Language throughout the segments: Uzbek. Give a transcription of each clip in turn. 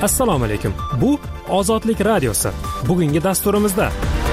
Assalomu alaykum. Bu Ozodlik radiosi. Bugungi dasturimizda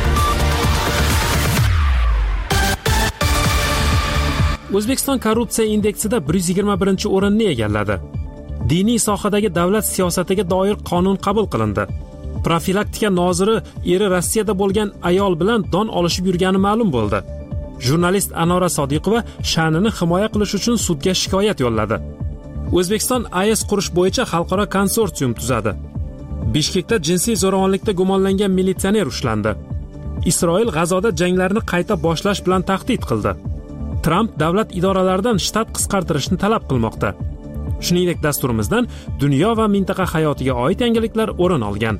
O'zbekiston korrupsiya indeksida 121-o'rinni egalladi. Diniy sohadagi davlat siyosatiga doir qonun qabul qilindi. Profilaktika noziri eri Rossiyada bo'lgan ayol bilan don olishib yurgani ma'lum bo'ldi. Jurnalist Anora Sodiqova sha'nini himoya qilish uchun sudga shikoyat yo'lladi. O'zbekiston AES qurish bo'yicha xalqaro konsorsium tuzadi. Bishkekda jinsiy zo'ravonlikda gumonlangan militsioner ushlandi. Isroil G'azoda janglarni qayta boshlash bilan tahdid qildi. Tramp davlat idoralaridan shtat qisqartirishni talab qilmoqda. Shuningdek, dasturimizdan dunyo va mintaqa hayotiga oid yangiliklar o'rin olgan.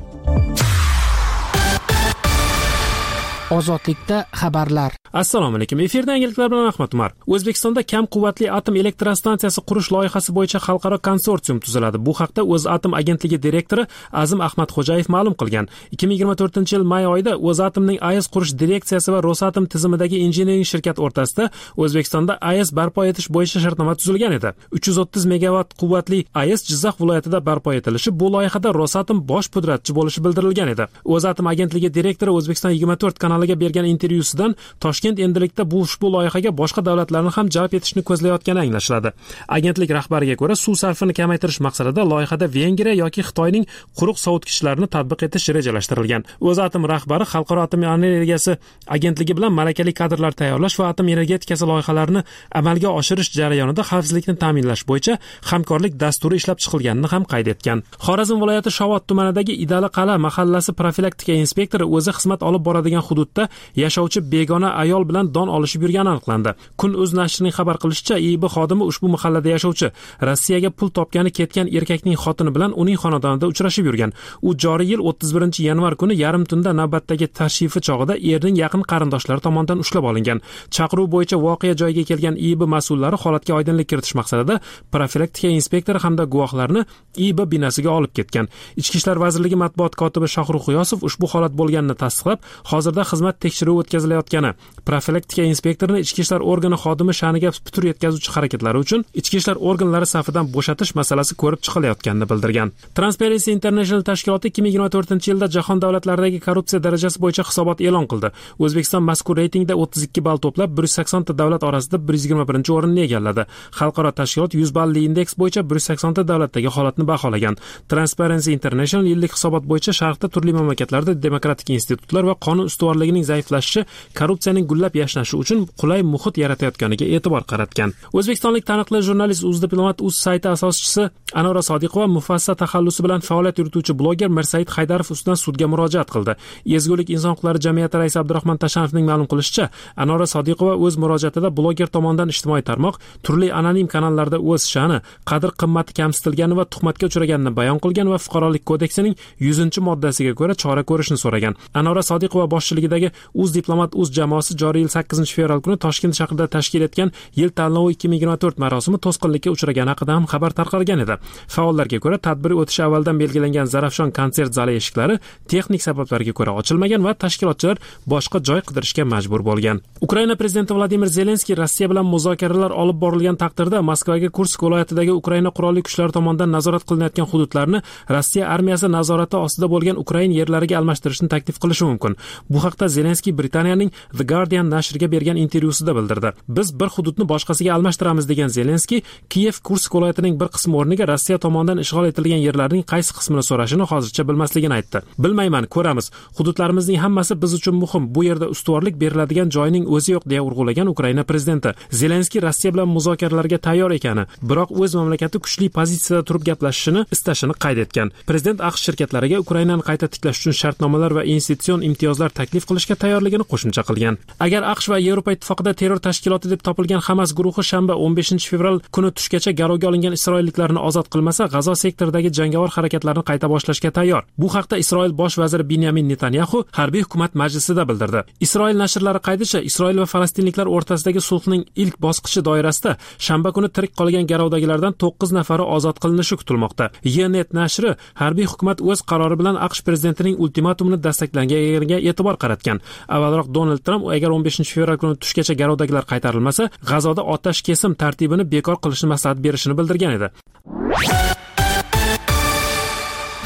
Ozodlikda xabarlar. Assalomu alaykum. Efirda yangiliklar bilan Ahmad Umar. O'zbekistonda kam quvvatli atom elektrostansiyasi qurish loyihasi bo'yicha xalqaro konsorsium tuziladi. Bu haqda O'zatom agentligi direktori Azim Ahmadxo'jayev ma'lum qilgan. 2024-yil may oyida O'zatomning AES qurish direksiyasi va Rosatom tizimidagi injiniring shirkat o'rtasida O'zbekistonda AES barpo etish bo'yicha shartnoma tuzilgan edi. 330 megavat quvvatli AES Jizzax viloyatida barpo etilishi, bu loyihada Rosatom bosh pudratchi bo'lishi bildirilgan edi. O'zatom agentligi direktori O'zbekiston 24 kanaliga bergan intervyusidan Toshkent endilikda ushbu loyihaga boshqa davlatlarni ham jalb etishni ko'zlayotgani anglashiladi. Agentlik rahbariga ko'ra, suv sarfini kamaytirish maqsadida loyihada Vengriya yoki Xitoyning quruq sovutgichlarni tatbiq etish rejalashtirilgan. O'zatom rahbari Xalqaro atom energiyasi agentligi bilan malakali kadrlar tayyorlash va atom energetikasi loyihalarini amalga oshirish jarayonida xavfsizlikni ta'minlash bo'yicha hamkorlik dasturi ishlab chiqilganini ham qayd etgan. Xorazm viloyati Shovot tumanidagi Idali Qala mahallasi profilaktika inspektori o'zi xizmat olib boradigan hududda yashovchi begona ayol bilan don olishib yurgani aniqlandi. Kun.uz nashrining xabar qilishicha, IIB xodimi ushbu mahallada yashovchi Rossiyaga pul topgani ketgan erkakning xotini bilan uning xonadonida uchrashib yurgan. U joriy yil 31-yanvar kuni yarim tunda navbatdagi tashrifi chog'ida erning yaqin qarindoshlari tomonidan ushlab olingan. Chaqiruv bo'yicha voqea joyiga kelgan IIB mas'ullari holatga oydinlik kiritish maqsadida profilaktika inspektori hamda guvohlarni IIB binosiga olib ketgan. Ichki ishlar vazirligi matbuot kotibi Shohrux G'iyosov ushbu holat bo'lganini tasdiqlab, hozirda xizmat tekshiruvi o'tkazilayotgani, profilaktika inspektorini ichki ishlar organi xodimi sha'niga putur yetkazuvchi harakatlari uchun ichki ishlar organlari safidan bo'shatish masalasi ko'rib chiqilayotganini bildirgan. Transparency International tashkiloti 2024-yilda jahon davlatlaridagi korrupsiya darajasi bo'yicha hisobot e'lon qildi. O'zbekiston mazkur reytingda 32 ball to'plab 180 ta davlat orasida 121-o'rinni egalladi. Xalqaro tashkilot 100 balli indeks bo'yicha 180 ta davlatdagi holatni baholagan. Transparency International yillik hisobot bo'yicha Sharqda turli mamlakatlarda demokratik institutlar va qonun ustuvorligining zaiflashishi korrupsiyaning gullab yashnashi uchun qulay muhit yaratayotganiga e'tibor qaratgan. O'zbekistonlik taniqli jurnalist UzDiplomat.uz sayti asoschisi Anora Sodiqova mufassal taxallusi bilan faoliyat yurituvchi bloger Mirsaid Haydarov ustidan sudga murojaat qildi. Ezgulik inson huquqlari jamiyati raisi Abdurahmon Tashanovning ma'lum qilishicha, Anora Sodiqova o'z murojaatida bloger tomonidan ijtimoiy tarmoq, turli anonim kanallarda o'z sha'ni, qadr-qimmati kamsitilgani va tuhmatga uchraganini bayon qilgan va Fuqarolik kodeksining 100-moddasiga ko'ra chora ko'rishni so'ragan. Anora Sodiqova boshchiligidagi UzDiplomat.uz jamoasi joriy yil 8-fevral kuni Toshkent shahrida tashkil etgan Yil tanlovi 2024 marosimi to'sqinlikka uchragani haqida ham xabar tarqalgan edi. Faollarga ko'ra, tadbir o'tishi avvaldan belgilangan Zarafshon konsert zali eshiklari texnik sabablarga ko'ra ochilmagan va tashkilotchilar boshqa joy qidirishga majbur bo'lgan. Ukraina prezidenti Vladimir Zelenskiy Rossiya bilan muzokaralar olib borilgan taqdirda Moskvaga Kursk viloyatidagi Ukraina qurolli kuchlari tomonidan nazorat qilinayotgan hududlarni Rossiya armiyasi nazorati ostida bo'lgan Ukraina yerlariga almashtirishni taklif qilishi mumkin. Bu haqda Zelenskiy Britaniyaning The Guardian nashriga bergan intervyusida bildirdi. Biz bir hududni boshqasiga almashtiramiz degan Zelenskiy, Kiyev Kursk viloyatining bir qismi o'rniga Rossiya tomonidan ishg'ol etilgan yerlarning qaysi qismini so'rashini hozircha bilmasligini aytdi. Bilmayman, ko'ramiz. Hududlarimizning hammasi biz uchun muhim. Bu yerda ustuvorlik beriladigan joyning o'zi yo'q deya urg'ulagan Ukraina prezidenti. Zelenskiy Rossiya bilan muzokaralarga tayyor ekani, biroq o'z mamlakati kuchli pozitsiyada turib gaplashishni istashini qayd etgan. Prezident AQSh shirkatlariga Ukrainani qayta tiklash uchun shartnomalar va institutsion imtiyozlar taklif qilishga tayyorligini qo'shimcha qilgan. Agar AQSh va Yevropa ittifoqida terror tashkiloti deb topilgan Hamas guruhi shanba 15-fevral kuni tushgacha garovga olingan isroilliklarni ozod qilmasa, G'azo sektoridagi jangovar harakatlarni qayta boshlashga tayyor. Bu haqda Isroil bosh vaziri Binyamin Netanyahu harbiy hukumat majlisida bildirdi. Isroil nashrlari qaydicha, Isroil va falastinliklar o'rtasidagi sulhning ilk bosqichi doirasida shanba kuni tirik qolgan garovdagilardan 9 nafari ozod qilinishi kutilmoqda. Ynet nashri harbiy hukumat o'z qarori bilan AQSh prezidentining ultimatumini tasdiqlaganiga e'tibor qaratgan. Avvalroq Donald Tramp agar 15-fevral kuni tushgacha garovdagilar qaytarilmasa, G'azoda otash kesim tartibini bekor qilishni maslahat berishini bildirgan edi.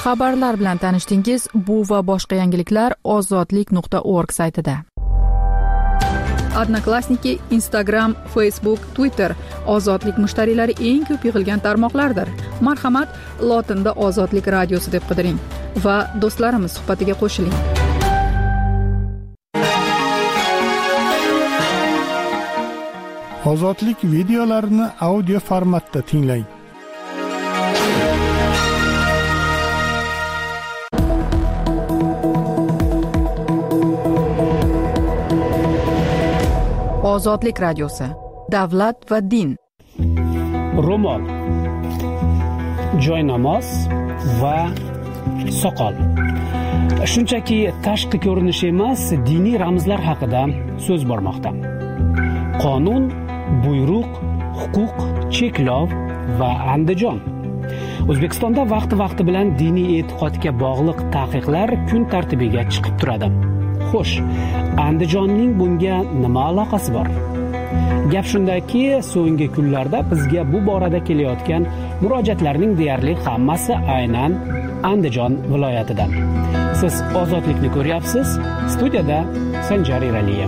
Xabarlar bilan tanishdingiz. Bu va boshqa yangiliklar ozodlik.org saytida. Odnoklassniki, Instagram, Facebook, Twitter ozodlik mushtariylari eng ko'p yig'ilgan tarmoqlardir. Marhamat, lotinda Ozodlik radiosi deb qidiring va do'stlarimiz suhbatiga qo'shiling. Ozodlik videolarini audio formatda tinglang. Ozodlik radiosi. Davlat va din. Ro'mol, joynamoz va soqol. Shunchaki tashqi ko'rinish emas, diniy ramzlar haqida so'z bormoqda. Qonun, buyruq, huquq, cheklov va Andijon. O'zbekistonda vaqti bilan diniy e'tiqodga bog'liq taqiqlar kun tartibiga chiqib turadi. Xo'sh, Andijonning bunga nima aloqasi bor? Gap shundaki, so'nggi kunlarda bizga bu borada kelayotgan murojaatlarning deyarli hammasi aynan Andijon viloyatidan. Siz Ozodlikni ko'ryapsiz. Studiyada Sanjar Eraliyev.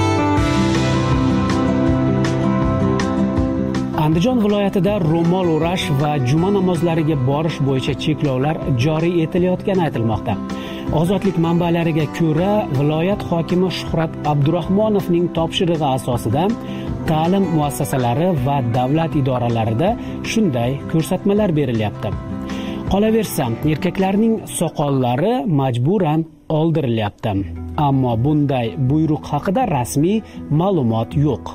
Andijon viloyatida ro'mol o'rash va juma namozlariga borish bo'yicha cheklovlar joriy etilayotgani aytilmoqda. Ozodlik manbalariga ko'ra, viloyat hokimi Shuhrat Abdurahmonovning topshirig'i asosida ta'lim muassasalari va davlat idoralarida shunday ko'rsatmalar berilyapti. Qolaversa, erkaklarning soqollari majburan oldirilyapti. Ammo bunday buyruq haqida rasmiy ma'lumot yo'q.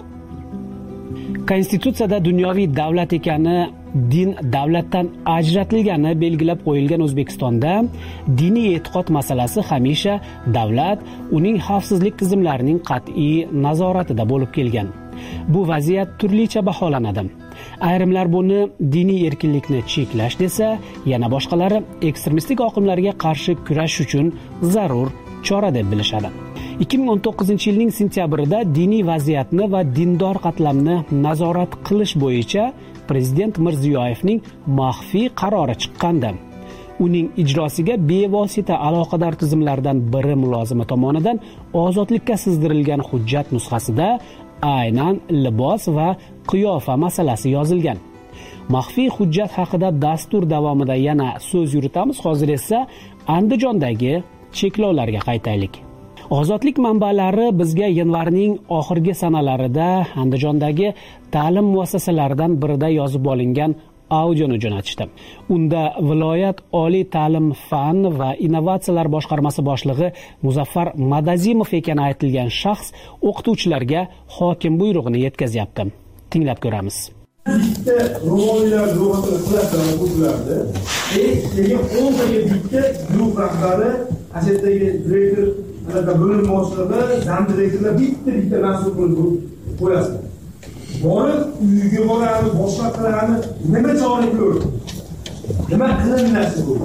Konstitutsiyada dunyoviy davlat ekani, din davlatdan ajratilgani belgilab qo'yilgan O'zbekistonda diniy e'tiqod masalasi hamisha davlat, uning xavfsizlik tizimlarining qat'iy nazoratida bo'lib kelgan. Bu vaziyat turlicha baholanadi. Ayrimlar buni diniy erkinlikni cheklash desa, yana boshqalari ekstremistik oqimlarga qarshi kurash uchun zarur chora deb bilishadi. 2019-yilning sentyabrida diniy vaziyatni va dindor qatlamni nazorat qilish bo'yicha Prezident Mirziyoyevning maxfiy qarori chiqqandi. Uning ijrosiga bevosita aloqador tizimlardan biri mulozimi tomonidan ozodlikka sizdirilgan hujjat nusxasida aynan libos va qiyofa masalasi yozilgan. Maxfiy hujjat haqida dastur davomida yana so'z yuritamiz. Hozir esa Andijondagi cheklovlarga qaytaylik. Ozodlik manbalari bizga yanvarning oxirgi sanalarida Andijondagi ta'lim muassasalaridan birida yozib olingan audioni jo'natishdi. Unda viloyat oliy ta'lim fan va innovatsiyalar boshqarmasi boshlig'i Muzaffar Madazimov ekani aytilgan shaxs o'qituvchilarga hokim buyrug'ini yetkazyapti. Tinglab ko'ramiz. Bitta ro'mollar ro'yxatini qilasizlar o'quvchilarni. Keyin 10 taga bitta guruh rahbari, ashetdagi direktor, bo'lim boshlig'i, zam direktorlar bitta mas'ul qilib qo'yasizlar. Borib uyga boramiz, boshqa qilamiz, nima chora ko'rib, nima qilinasi bu.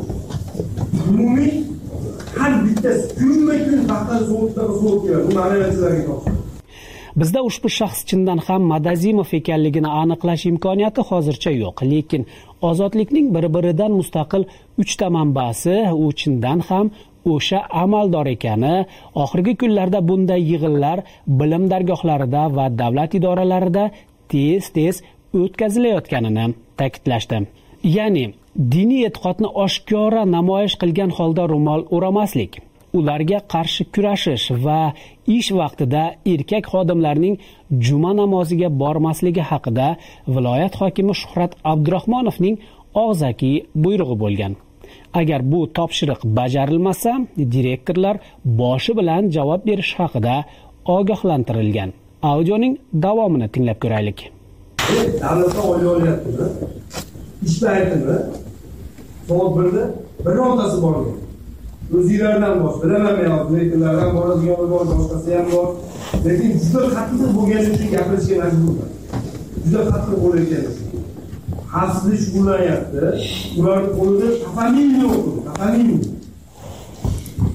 Umumiy har bittasi kunma-kun faqat so'tda keladi. Bu ma'lumotlarga topshiriq. Bizda ushbu shaxs chindan ham Madazimov ekanligini aniqlash imkoniyati hozircha yo'q, lekin ozodlikning bir-biridan mustaqil 3 ta manbasi u chindan ham o'sha amaldor ekani, oxirgi kunlarda bunday yig'inlar bilim dargohlarida va davlat idoralarida tez o'tkazilayotganini ta'kidlashdi. Ya'ni diniy e'tiqodni oshkora namoyish qilgan holda ro'mol o'ramaslik, ularga qarshi kurashish va ish vaqtida erkak xodimlarning juma namoziga bormasligi haqida viloyat hokimi Shuhrat Abdurahmonovning og'zaki buyrug'i bo'lgan. Agar bu topshiriq bajarilmasa, direktorlar boshi bilan javob berish haqida ogohlantirilgan. Audioning davomini tinglab ko'raylik. Davlatda olyapti. Ishlayaptimi? Soat 1da birontasi borgan. O'zinglardan bosh, bilaman men, direktorlardan boradigan bor, boshqasi ham bor. Lekin juda qattiq bo'lgani uchun gapirishga majburman. Juda qattiq bo'layotgan. Xavfsizlik shug'ullanyapti. Ularning qo'lida tafamin yo'q.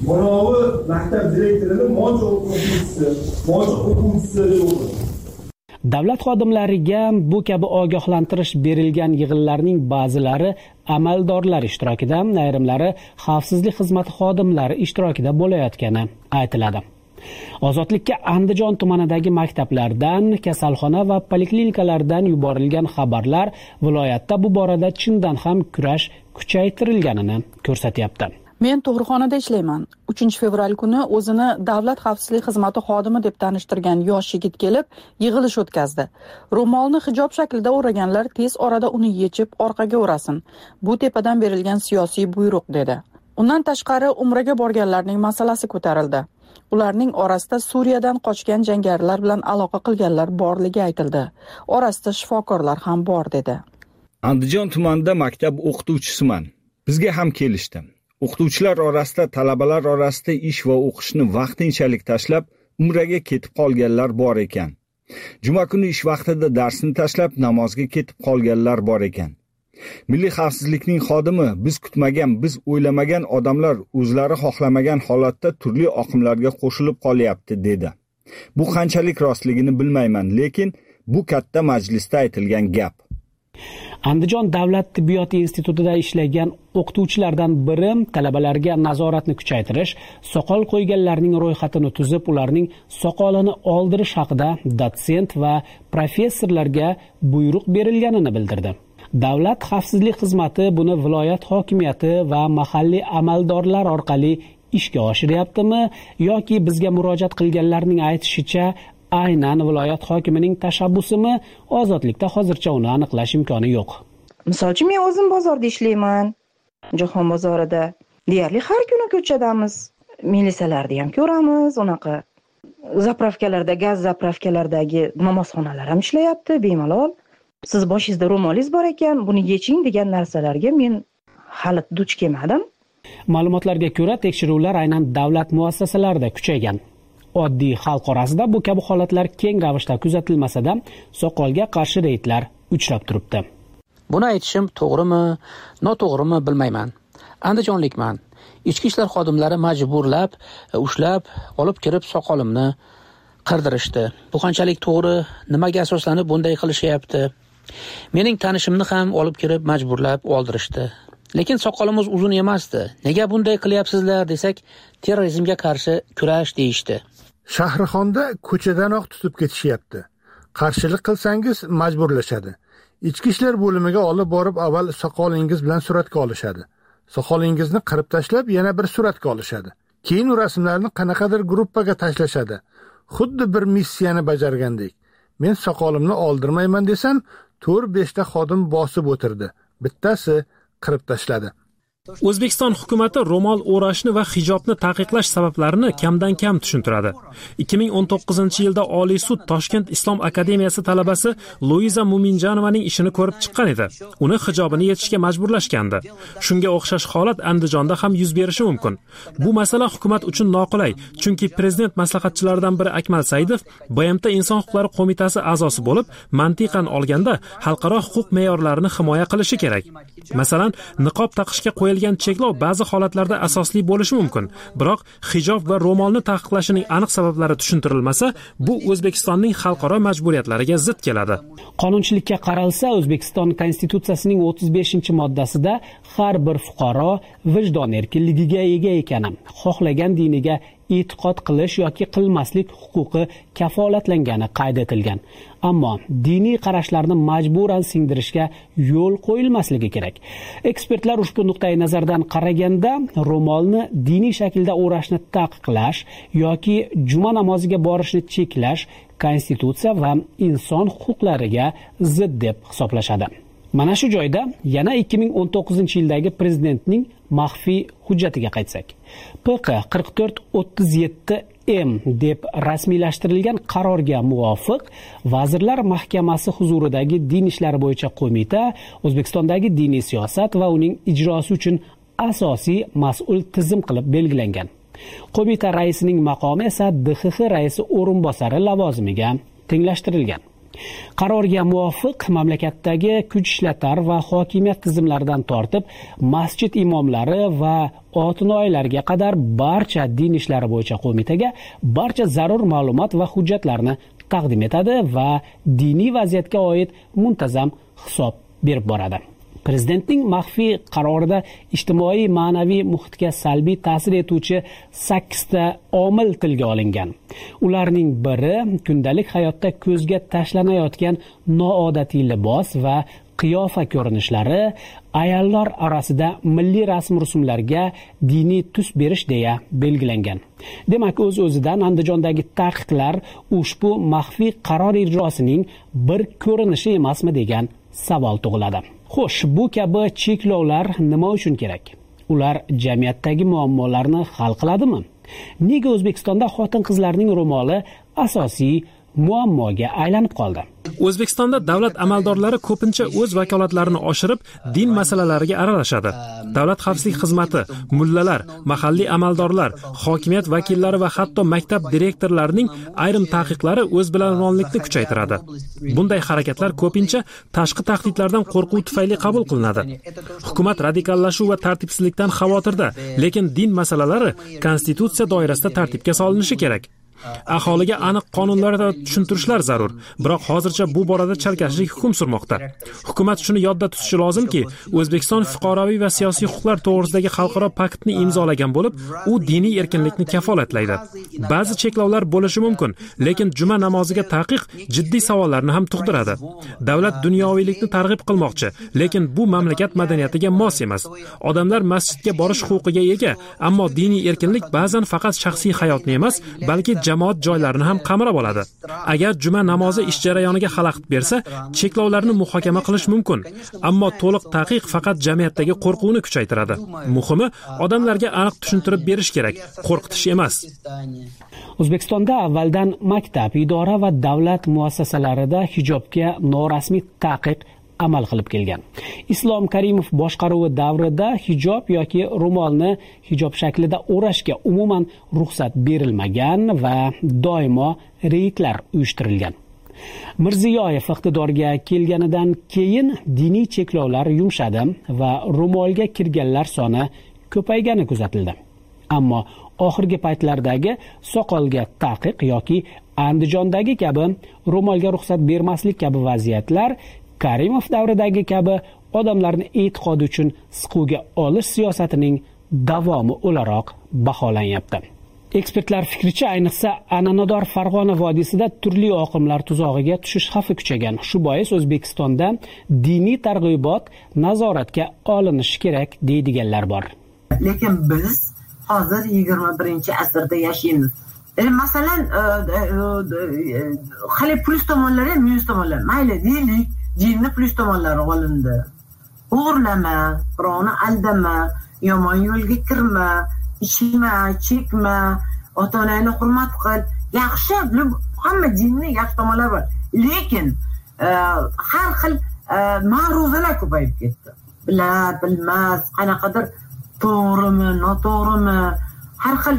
Manavi maktab direktorini mo'j o'quvchisi yo'q. Davlat xodimlariga bu kabi ogohlantirish berilgan yig'inlarning ba'zilari amaldorlar ishtirokida, ayrimlari xavfsizlik xizmati xodimlari ishtirokida bo'layotgani aytiladi. Ozodlikka Andijon tumanidagi maktablardan, kasalxona va poliklinikalardan yuborilgan xabarlar viloyatda bu borada chindan ham kurash kuchaytirilganini ko'rsatyapti. Men tug'ruqxonada ishlayman. 3-fevral kuni o'zini Davlat xavfsizlik xizmati xodimi deb tanishtirgan yosh yigit kelib, yig'ilish o'tkazdi. Ro'molni hijob shaklida o'raganlar tez orada uni yechib orqaga o'rasin. Bu tepadan berilgan siyosiy buyruq dedi. Undan tashqari Umraga borganlarning masalasi ko'tarildi. Ularning orasida Suriyadan qochgan jangarilar bilan aloqa qilganlar borligi aytildi. Orasida shifokorlar ham bor dedi. Andijon tumanida maktab o'qituvchisiman. Bizga ham kelishdi. O'qituvchilar orasida, talabalar orasida ish va o'qishni vaqtinchalik tashlab, Umraga ketib qolganlar bor ekan. Juma kuni ish vaqtida darsni tashlab, namozga ketib qolganlar bor ekan. Milliy xavfsizlikning xodimi biz kutmagan, biz o'ylamagan odamlar o'zlari xohlamagan holatda turli oqimlarga qo'shilib qolyapti dedi. Bu qanchalik rostligini bilmayman, lekin bu katta majlisda aytilgan gap. Andijon davlat tibbiyot institutida ishlagan o'qituvchilardan biri talabalarga nazoratni kuchaytirish, soqol qo'yganlarning ro'yxatini tuzib, ularning soqolini oldirish haqida dotsent va professorlarga buyruq berilganini bildirdi. Davlat xavfsizlik xizmati buni viloyat hokimiyati va mahalliy amaldorlar orqali ishga oshiryaptimi yoki bizga murojaat qilganlarning aytishicha aynan viloyat hokimining tashabbusimi? Ozodlikda hozircha uni aniqlash imkoni yo'q. Misolchi, men o'zim bozorda ishlayman. Jahon bozorida deyarli har kuni ko'chadamiz. Militsiyalarni ham ko'ramiz, unaqa zapravkalarda, gaz zapravkalardagi namozxonalar ham ishlayapti bemalol. Siz boshingizda ro'molingiz bor ekan, buni yeching degan narsalarga men hali duch kelmadim. Ma'lumotlarga ko'ra, tekshiruvlar aynan davlat muassasalarida kuchaygan. Oddiy xalq orasida bu kabi holatlar keng ravishda kuzatilmasa-da, soqolga qarshi reydlar uchrab turibdi. Buni aytishim to'g'rimi, noto'g'rimi bilmayman. Andijonlikman. Ichki ishlar xodimlari majburlab, ushlab, olib kirib soqolimni qirdirishdi. Bu qanchalik to'g'ri, nimaga asoslanib bunday qilishyapti? Mening tanishimni ham olib kirib majburlab oldirishdi. Lekin soqolimiz uzun emasdi. Nega bunday qilyapsizlar desak, terrorizmga qarshi kurash deyishdi. Shahrixonda ko'chadanoq tutib ketishyapti. Qarshilik qilsangiz majburlashadi. Ichki ishlar bo'limiga olib borib avval soqolingiz bilan suratga olishadi. Soqolingizni qirib tashlab yana bir suratga olishadi. Keyin u rasmlarni qanaqadir gruppaga tashlashadi. Xuddi bir missiyani bajargandek. Men soqolimni oldirmayman desam, 4-5 ta xodim bosib o'tirdi. Bittasi qirib tashladi. O'zbekiston hukumatı ro'mol o'rashni va hijobni taqiqlash sabablarini kamdan kam tushuntiradi. 2019-yilda Oliy sud Toshkent Islom akademiyasi talabasi Luiza Muminjanovaning ishini ko'rib chiqqan edi. Uni hijobini yechishga majburlashgandi. Shunga o'xshash holat Andijonda ham yuz berishi mumkin. Bu masala hukumat uchun noqulay, chunki prezident maslahatchilaridan biri Akmal Saidov BMT Inson huquqlari qo'mitasi a'zosi bo'lib, mantiqan olganda xalqaro huquq me'yorlarini himoya qilishi kerak. Masalan, niqob taqishga qo'yilgan cheklov ba'zi holatlarda asosli bo'lishi mumkin, biroq hijob va ro'molni taqiqlashining aniq sabablari tushuntirilmasa, bu O'zbekistonning xalqaro majburiyatlariga zid keladi. Qonunchilikka qaralsa, O'zbekiston Konstitutsiyasining 35-moddasida har bir fuqaro vijdon erkinligiga ega ekani, xohlagan diniga e'tiqod qilish yoki qilmaslik huquqi kafolatlangani qayd etilgan. Ammo diniy qarashlarni majburan singdirishga yo'l qo'yilmasligi kerak. Ekspertlar ushbu nuqtai nazardan qaraganda, ro'molni diniy shaklda o'rashni taqiqlash yoki juma namoziga borishni cheklash konstitutsiya va inson huquqlariga zid deb hisoblashadi. Mana shu joyda yana 2019-yildagi prezidentning maxfiy hujjatiga qaytsak. PQ 4437M deb rasmiylashtirilgan qarorga muvofiq Vazirlar Mahkamasi huzuridagi din ishlari bo'yicha qo'mita O'zbekistondagi diniy siyosat va uning ijrosi uchun asosiy mas'ul tizim qilib belgilangan. Qo'mita raisining maqomi esa DXX raisi o'rinbosari lavozimiga tenglashtirilgan. Qarorga muvofiq mamlakatdagi kuch ishlatar va hokimiyat tizimlaridan tortib masjid imomlari va otinoylarga qadar barcha din ishlari bo'yicha qo'mitaga barcha zarur ma'lumot va hujjatlarni taqdim etadi va diniy vaziyatga oid muntazam hisob berib boradi. Prezidentning maxfiy qarorida ijtimoiy ma'naviy muhitga salbiy ta'sir etuvchi 8 ta omil tilga olingan. Ularning biri kundalik hayotda ko'zga tashlanayotgan noodatiy libos va qiyofa ko'rinishlari, ayollar orasida milliy rasm-rusumlarga diniy tus berish deya belgilangan. Demak, o'z-o'zidan Andijondagi taqiqlar ushbu maxfiy qaror ijrosining bir ko'rinishi emasmi degan savol tug'iladi. Xo'sh, bu kabi cheklovlar nima uchun kerak? Ular jamiyatdagi muammolarni hal qiladimi? Nega O'zbekistonda xotin-qizlarning ro'moli asosiy muammoga aylanib qoldi? O'zbekistonda davlat amaldorlari ko'pincha o'z vakolatlarini oshirib, din masalalariga aralashadi. Davlat xavfsizlik xizmati, mullalar, mahalliy amaldorlar, hokimiyat vakillari va hatto maktab direktorlarining ayrim taqiqlari o'zbilarmonlikni kuchaytiradi. Bunday harakatlar ko'pincha tashqi tahdidlardan qo'rquv tufayli qabul qilinadi. Hukumat radikallashuv va tartibsizlikdan xavotirda, lekin din masalalari konstitutsiya doirasida tartibga solinishi kerak. Aholiga aniq qonunlarda tushuntirishlar zarur, biroq hozircha bu borada chalkashlik hukm surmoqda. Hukumat shuni yodda tutishi lozimki, O'zbekiston fuqaroviy va siyosiy huquqlar to'g'risidagi xalqaro paktni imzolagan bo'lib, u diniy erkinlikni kafolatlaydi. Ba'zi cheklovlar bo'lishi mumkin, lekin juma namoziga taqiq jiddiy savollarni ham tug'diradi. Davlat dunyoviylikni targ'ib qilmoqchi, lekin bu mamlakat madaniyatiga mos emas. Odamlar masjidga borish huquqiga ega, ammo diniy erkinlik ba'zan faqat shaxsiy hayotni emas, balki jamoat joylarini ham qamrab oladi. Agar juma namozi ish jarayoniga xalaqit bersa, cheklovlarni muhokama qilish mumkin, ammo to'liq taqiq faqat jamiyatdagi qo'rquvni kuchaytiradi. Muhimi, odamlarga aniq tushuntirib berish kerak, qo'rqitish emas. O'zbekistonda avvaldan maktab, idora va davlat muassasalarida hijobga norasmiy taqiq amal qilib kelgan. Islom Karimov boshqaruvi davrida hijob yoki ro'molni hijob shaklida o'rashga umuman ruxsat berilmagan va doimo reydlar uyushtirilgan. Mirziyoyev iqtidorga kelganidan keyin diniy cheklovlar yumshadi va ro'molga kirganlar soni ko'paygani kuzatildi. Ammo oxirgi paytlardagi soqolga taqiq yoki Andijondagi kabi ro'molga ruxsat bermaslik kabi vaziyatlar Karimov davridagi kabi odamlarni e'tiqodi uchun siquvga olish siyosatining davomi o'laroq baholanyapti. Ekspertlar fikricha, ayniqsa Ananodor Farg'ona vodiysida turli oqimlar tuzog'iga tushish xavfi kuchaygan. Shu bois O'zbekistonda diniy targ'ibot nazoratga olinishi kerak deydiganlar bor. Lekin biz hozir 21-asrda yashaymiz. Masalan, hali plus tomonlari ham minus tomonlari. Mayli deylik, dinni plus tomonlari olindi. O'g'irlama, birovni aldama, yomon yo'lga kirma, ichma, chekma, ota-onangni hurmat qil. Yaxshi, hamma dinning yaxshi tomonlari bor. Lekin har xil ma'ruzalar ko'payib ketdi. Bilmas, qanaqadir to'g'rimi, noto'g'rimi, har xil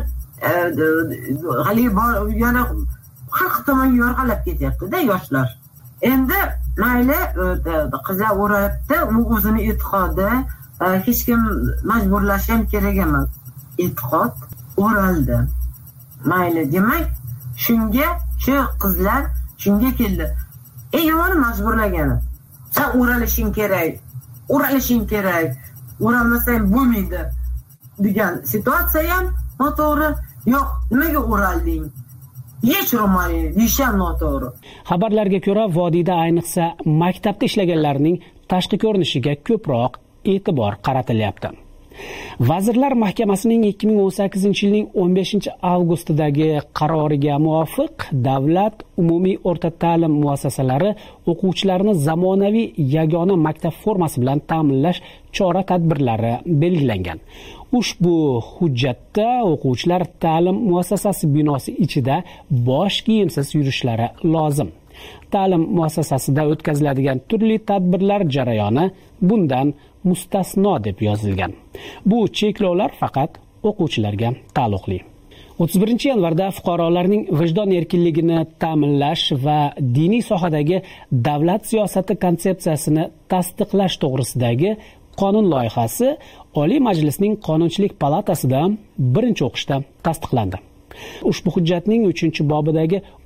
yana har xil tomonga yo'rg'alab ketyapti-da yoshlar. Endi mayli qizlar o'rabdi, u o'zini e'tiqodi, hech kim majburlash ham kerak emas. E'tiqod o'raldi. Mayli, demak, shunga shu qizlar shunga keldi. Yomon majburlagani. Sen o'ralishing kerak, o'ralmasang bo'lmaydi degan situatsiya ham noto'g'ri. Yo'q, nimaga o'ralding? Hech ro'molini deyisham noto'g'ri. Xabarlarga ko'ra, vodiyda ayniqsa maktabda ishlaganlarning tashqi ko'rinishiga ko'proq e'tibor qaratilyapti. Vazirlar Mahkamasining 2018-yilning 15-avgustidagi qaroriga muvofiq davlat umumiy o'rta ta'lim muassasalari o'quvchilarni zamonaviy yagona maktab formasi bilan ta'minlash chora-tadbirlari belgilangan. Ushbu hujjatda o'quvchilar ta'lim muassasasi binosi ichida bosh kiyimsiz yurishlari lozim. Ta'lim muassasasida o'tkaziladigan turli tadbirlar jarayoni bundan mustasno deb yozilgan. Bu cheklovlar faqat o'quvchilarga taalluqli. 31-yanvarda fuqarolarning vijdon erkinligini ta'minlash va diniy sohadagi davlat siyosati konsepsiyasini tasdiqlash to'g'risidagi qonun loyihasi Oliy Majlisning Qonunchilik palatasida birinchi o'qishda tasdiqlandi. Ushbu hujjatning 3-bobidagi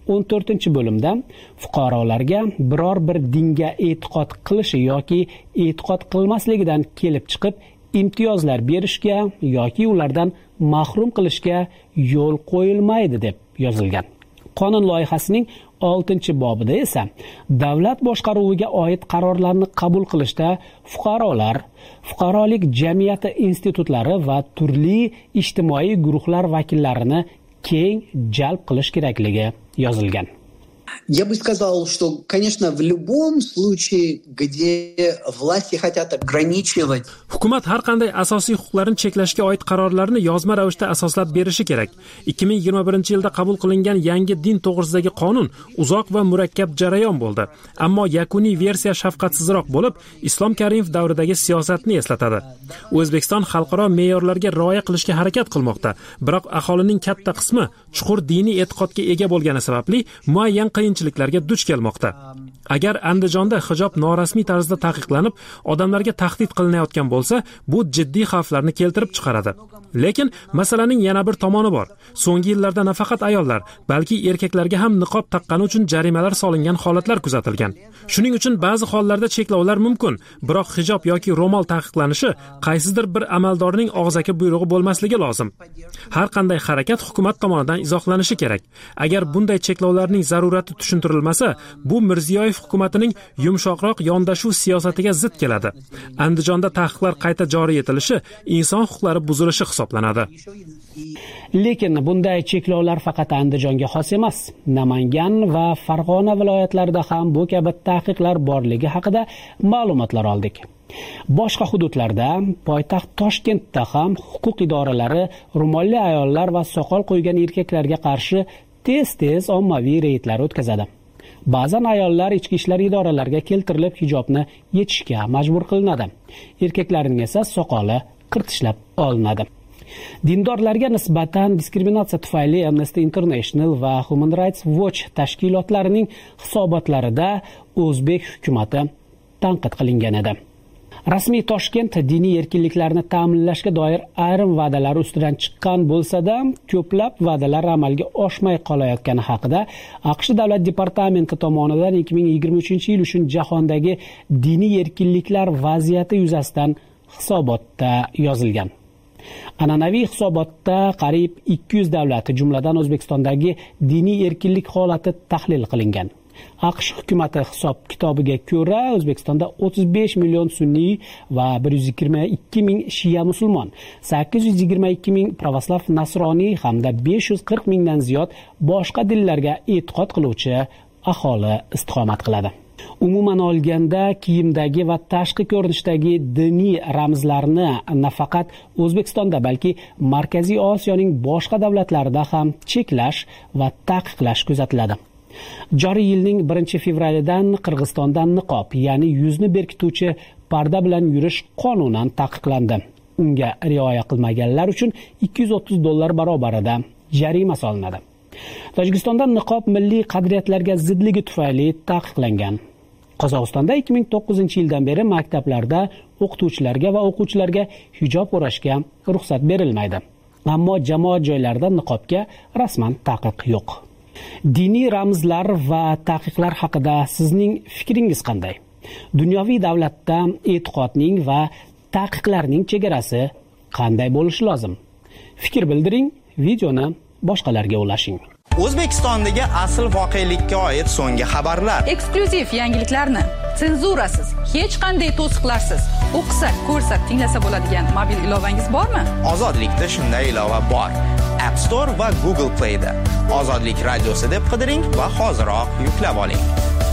14-bo'limda fuqarolarga biror bir dinga e'tiqod qilishi yoki e'tiqod qilmasligidan kelib chiqib imtiyozlar berishga yoki ulardan mahrum qilishga yo'l qo'yilmaydi deb yozilgan. Qonun loyihasining 6-bobida esa davlat boshqaruviga oid qarorlarni qabul qilishda fuqarolar, fuqarolik jamiyati institutlari va turli ijtimoiy guruhlar vakillarini keng jalb qilish kerakligi yozilgan. Я бы сказал, что, конечно, в любом случае, где власти хотят ограничивать... Hukumat har qanday asosiy huquqlarni cheklashga oid qarorlarni yozma ravishda asoslab berishi kerak. 2021-yilda qabul qilingan yangi din to'g'risidagi qonun uzoq va murakkab jarayon bo'ldi. Ammo yakuniy versiya shafqatsizroq bo'lib, Islom Karimov davridagi siyosatni eslatadi. O'zbekiston xalqaro me'yorlarga rioya qilishga harakat qilmoqda, biroq aholining katta qismi chuqur diniy e'tiqodga ega bo'lgani sababli muayyan qiyinchiliklarga duch kelmoqda. Agar Andijonda hijob norasmiy tarzda taqiqlanib, odamlarga tahdid qilinayotgan bo'lsa, bu jiddiy xavflarni keltirib chiqaradi. Lekin masalaning yana bir tomoni bor. So'nggi yillarda nafaqat ayollar, balki erkaklarga ham niqob taqqani uchun jarimalar solingan holatlar kuzatilgan. Shuning uchun ba'zi hollarda cheklovlar mumkin, biroq hijob yoki ro'mol taqiqlanishi qaysidir bir amaldorning og'zaki buyrug'i bo'lmasligi lozim. Har qanday harakat hukumat tomonidan izohlanishi kerak. Agar bunday cheklovlarning zarurati tushuntirilmasa, bu Mirziyoyev hukumatining yumshoqroq yondashuv siyosatiga zid keladi. Andijonda taqiqlar qayta joriy etilishi inson huquqlari buzilishi hisoblanadi. Lekin bunday cheklovlar faqat Andijonga xos emas. Namangan va Farg'ona viloyatlarida ham bu kabi taqiqlar borligi haqida ma'lumotlar oldik. Boshqa hududlarda, poytaxt Toshkentda ham huquq idoralari ro'molli ayollar va soqol qo'ygan erkaklarga qarshi tez-tez ommaviy reydlar o'tkazadi. Ba'zan ayollar ichki ishlar idoralariga keltirilib hijobni yechishga majbur qilinadi. Erkaklarning esa soqoli qirtishlab olinadi. Dindorlarga nisbatan diskriminatsiya tufayli Amnesty International va Human Rights Watch tashkilotlarining hisobotlarida o'zbek hukumati tanqid qilingan edi. Rasmiy Toshkent diniy erkinliklarni ta'minlashga doir ayrim va'dalar ustidan chiqqan bo'lsa-da, ko'plab va'dalar amalga oshmay qolayotgani haqida AQSh Davlat departamenti tomonidan 2023-yil uchun jahondagi diniy erkinliklar vaziyati yuzasidan hisobotda yozilgan. An'anaviy hisobotda qariyb 200 davlat, jumladan O'zbekistondagi diniy erkinlik holati tahlil qilingan. AQSh hukumati hisob kitobiga ko'ra, O'zbekistonda 35 million sunniy va 122 ming shiya musulmon, 822 ming pravoslav nasroniy hamda 540 mingdan ziyod boshqa dinlarga e'tiqod qiluvchi aholi istiqomat qiladi. Umuman olganda, kiyimdagi va tashqi ko'rinishdagi diniy ramzlarni nafaqat O'zbekistonda, balki Markaziy Osiyoning boshqa davlatlarida ham cheklash va taqiqlash kuzatiladi. Joriy yilning 1-fevralidan Qirg'izistondan niqob, ya'ni yuzni berkituvchi parda bilan yurish qonunan taqiqlandi. Unga rioya qilmaganlar uchun $230 barobarida jarima solinadi. Tojikistonda niqob milliy qadriyatlarga zidligi tufayli taqiqlangan. Qozog'istonda 2009-yildan beri maktablarda o'qituvchilarga va o'quvchilarga hijob o'rashga ruxsat berilmaydi. Ammo jamoat joylarida niqobga rasman taqiq yo'q. Diniy ramzlar va taqiqlar haqida sizning fikringiz qanday? Dunyoviy davlatda e'tiqodning va taqiqlarning chegarasi qanday bo'lishi lozim? Fikr bildiring, videoni boshqalarga ulashing. O'zbekistondagi asl voqelikka oid so'nggi xabarlar, eksklyuziv yangiliklarni senzurasiz, hech qanday to'siqlarsiz o'qisa, ko'rsa, tinglasa bo'ladigan mobil ilovangiz bormi? Ozodlikda shunday ilova bor. App Store va Google Play da Ozodlik radiosi deb qidiring va hoziroq yuklab oling.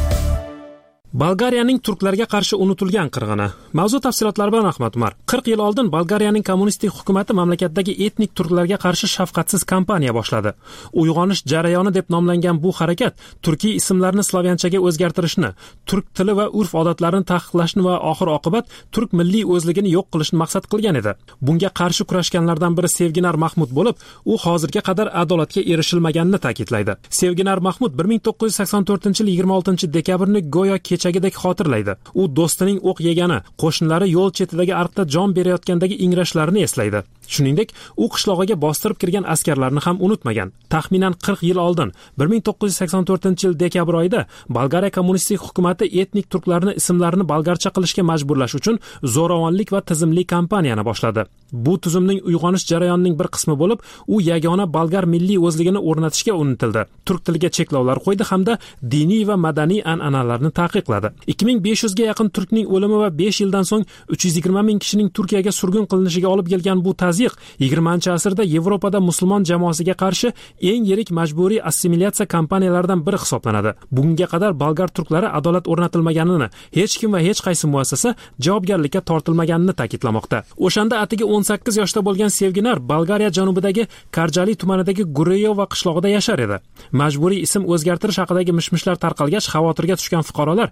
Bolgariyaning turklarga qarshi unutilgan qirg'ini. Mavzu tafsilotlari bilan Ahmad Umar. 40 yil oldin Bolgariyaning kommunistik hukumati mamlakatdagi etnik turklarga qarshi shafqatsiz kampaniya boshladi. Uyg'onish jarayoni deb nomlangan bu harakat turkiy ismlarni slavyanchaga o'zgartirishni, turk tili va urf-odatlarini taqiqlashni va oxir-oqibat turk milliy o'zligini yo'q qilishni maqsad qilgan edi. Bunga qarshi kurashganlardan biri Sevginar Mahmud bo'lib, u hozirga qadar adolatga erishilmaganini ta'kidlaydi. Sevginar Mahmud 1984-yil 26 dekabrni go'yo kechagidek xotirlaydi. U do'stining o'q yegani, qo'shnilari yo'l chetidagi ariqda jon berayotgandagi ingrashlarini eslaydi. Shuningdek, u qishlog'iga bostirib kirgan askarlarni ham unutmagan. Taxminan 40 yil oldin, 1984-yil dekabr oyida Bolgariya kommunistik hukumatı etnik turklarni ismlarini bolgarcha qilishga majburlash uchun zo'ravonlik va tizimli kampaniyani boshladi. Bu tuzumning uyg'onish jarayonining bir qismi bo'lib, u yagona bolgar milliy o'zligini o'rnatishga urintildi. Turk tiliga cheklovlar qo'ydi hamda diniy va madaniy an'analarni taqiqladi. 2500 ga yaqin turkning o'limi va 5 yildan so'ng 320 ming kishining Turkiyaga surgun qilinishiga olib kelgan bu tazyiq 20-asrda Yevropada musulmon jamoasiga qarshi eng yirik majburiy assimilyatsiya kampaniyalaridan biri hisoblanadi. Bugunga qadar bolgar turklari adolat o'rnatilmaganini, hech kim va hech qaysi muassasa javobgarlikka tortilmaganini ta'kidlamoqda. O'shanda atigi 18 yoshda bo'lgan Sevginar Bolgariya janubidagi Karjali tumanidagi Gureyova qishlog'ida yashar edi. Majburiy ism o'zgartirish haqidagi mishmishlar tarqalgach, xavotirga tushgan fuqarolar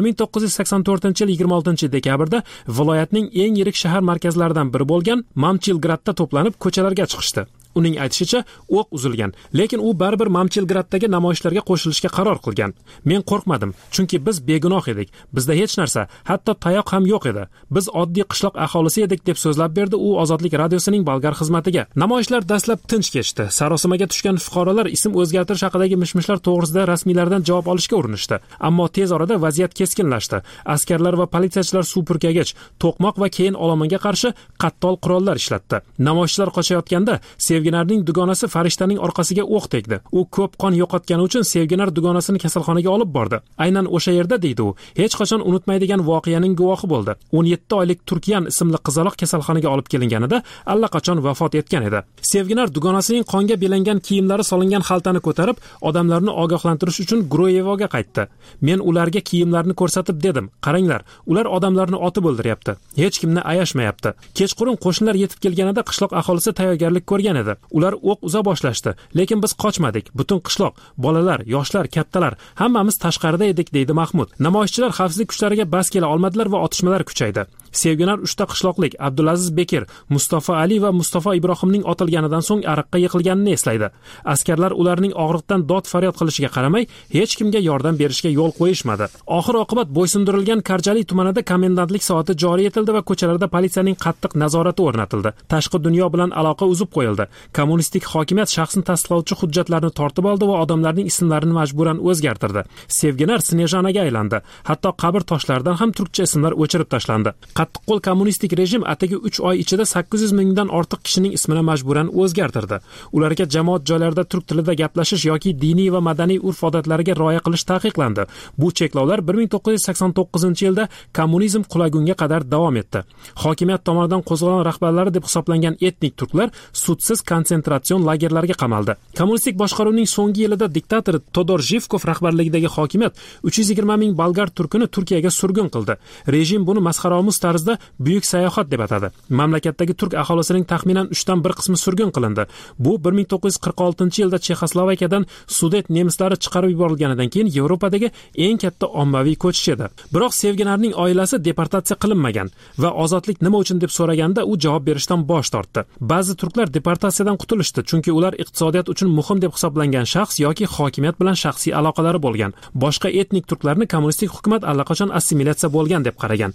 1984-yil 26-dekabrda viloyatning eng yirik shahar markazlaridan biri bo'lgan Mamchilgradda to'planib ko'chalarga chiqishdi. Uning aytishicha, o'q uzilgan, lekin u baribir Mamchilgraddagi namoyishlarga qo'shilishga qaror qilgan. Men qo'rqmadim, chunki biz begunoh edik. Bizda hech narsa, hatto tayoq ham yo'q edi. Biz oddiy qishloq aholisi edik deb so'zlab berdi u Ozodlik radiosining bolgar xizmatiga. Namoyishlar dastlab tinch kechdi. Sarosimaga tushgan fuqarolar ism o'zgartirish haqidagi mishmishlar to'g'risida rasmiylardan javob olishga urinishdi. Ammo tez orada vaziyat keskinlashdi. Askarlar va politsiyachilar suv purkagich, to'qmoq va keyin olomonga qarshi qattol qurollar ishlatdi. Namoyishchilar qochayotganda Sevginarning dugonasi farishtaning orqasiga o'q tegdi. U ko'p qon yo'qotgani uchun Sevginar dugonasini kasalxonaga olib bordi. Aynan o'sha yerda deydi u, hech qachon unutmaydigan voqeaning guvohi bo'ldi. 17 oylik Turkiyan ismli qizaloq kasalxonaga olib kelinganida allaqachon vafot etgan edi. Sevginar dugonasining qonga belangan kiyimlari solingan xaltani ko'tarib, odamlarni ogohlantirish uchun Guruyevoga qaytdi. Men ularga kiyimlarni ko'rsatib dedim, qaranglar, ular odamlarni otib o'ldiryapti. Hech kimni ayashmayapti. Kechqurun qo'shnilar yetib kelganida qishloq aholisi tayyorgarlik ko'rgan edi. Ular o'q uza boshlashdi, lekin biz qochmadik. Butun qishloq, bolalar, yoshlar, kattalar, hammamiz tashqarida edik, deydi Mahmud. Namoyishchilar xavfsizlik kuchlariga bas kela olmadilar va otishmalar kuchaydi. Sevginar 3 ta qishloqlik Abdulaziz Bekir, Mustafa Ali va Mustafa Ibrohimning otilganidan so'ng ariqqa yiqilganini eslaydi. Askarlar ularning og'riqdan dod faryod qilishiga qaramay, hech kimga yordam berishga yo'l qo'yishmadi. Oxir oqibat bo'ysundirilgan Karjali tumanida komendantlik soati joriy etildi va ko'chalarda politsiyaning qattiq nazorati o'rnatildi. Tashqi dunyo bilan aloqa uzib qo'yildi. Kommunistik hokimiyat shaxsni tasdiqlovchi hujjatlarni tortib oldi va odamlarning ismlarini majburan o'zgartirdi. Sevginar Snejanaga aylandi. Hatto qabr toshlaridan ham turkcha ismlar o'chirib tashlandi. Qattiqqo'l kommunistik rejim atigi 3 oy ichida 800 mingdan ortiq kishining ismini majburan o'zgartirdi. Ularga jamoat joylarida turk tilida gaplashish yoki diniy va madaniy urf-odatlariga rioya qilish taqiqlandi. Bu cheklovlar 1989-yilda kommunizm qulagunga qadar davom etdi. Hokimiyat tomonidan qo'zg'olon rahbarlari deb hisoblangan etnik turklar sudsiz konsentratsiyon lagerlariga qamaldi. Kommunistik boshqaruvning so'nggi yilida diktator Todor Zhivkov rahbarligidagi hokimiyat 320 ming bolgar turkini Turkiyaga surgun qildi. Rejim buni masxaraomuz tarzda buyuk sayohat deb atadi. Mamlakatdagi turk aholisining taxminan 3 dan 1 qismi surgun qilindi. Bu 1946-yilda Chexoslovakiyadan Sudet nemislari chiqarib yuborilganidan keyin Yevropadagi eng katta ommaviy ko'chish edi. Biroq Sevginarning oilasi deportatsiya qilinmagan va ozodlik nima uchun deb so'raganda u javob berishdan bosh tortdi. Ba'zi turklar deportatsiyadan qutulishdi, chunki ular iqtisodiyot uchun muhim deb hisoblangan shaxs yoki hokimiyat bilan shaxsiy aloqalari bo'lgan. Boshqa etnik turklarni kommunistik hukumat allaqachon assimilyatsiya bo'lgan deb qaragan.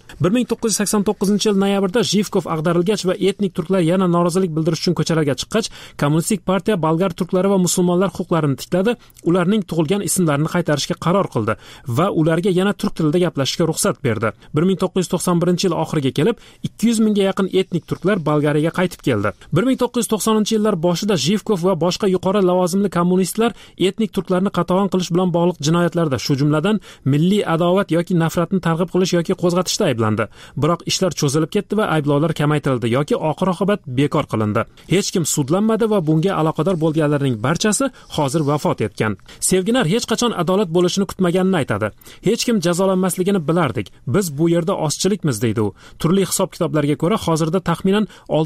1989-yil noyabrda Zhivkov ag'darilgach va etnik turklar yana norozilik bildirish uchun ko'chalarga chiqqach, kommunistik partiya bolgar turklari va musulmonlar huquqlarini tikladi, ularning tug'ilgan ismlarini qaytarishga qaror qildi va ularga yana turk tilida gaplashishga ruxsat berdi. 1991-yil oxiriga kelib 200 mingga yaqin etnik turklar Bolgariyaga qaytib keldi. 1990-yillar boshida Zhivkov va boshqa yuqori lavozimli kommunistlar etnik turklarni qatag'on qilish bilan bog'liq jinoyatlarda, shu jumladan milliy adovat yoki nafratni targ'ib qilish yoki qo'zg'atishda ayblandi. Biroq ishlar cho'zilib ketdi va ayblovlar kamaytirildi yoki oxir-oqibat bekor qilindi. Hech kim sudlanmadi va bunga aloqador bo'lganlarning barchasi hozir vafot etgan. Sevginar hech qachon adolat bo'lishini kutmaganini aytadi. Hech kim jazolanmasligini bilardik. Biz bu yerda ozchilikmiz, deydi u. Turli hisob-kitoblarga ko'ra, hozirda taxminan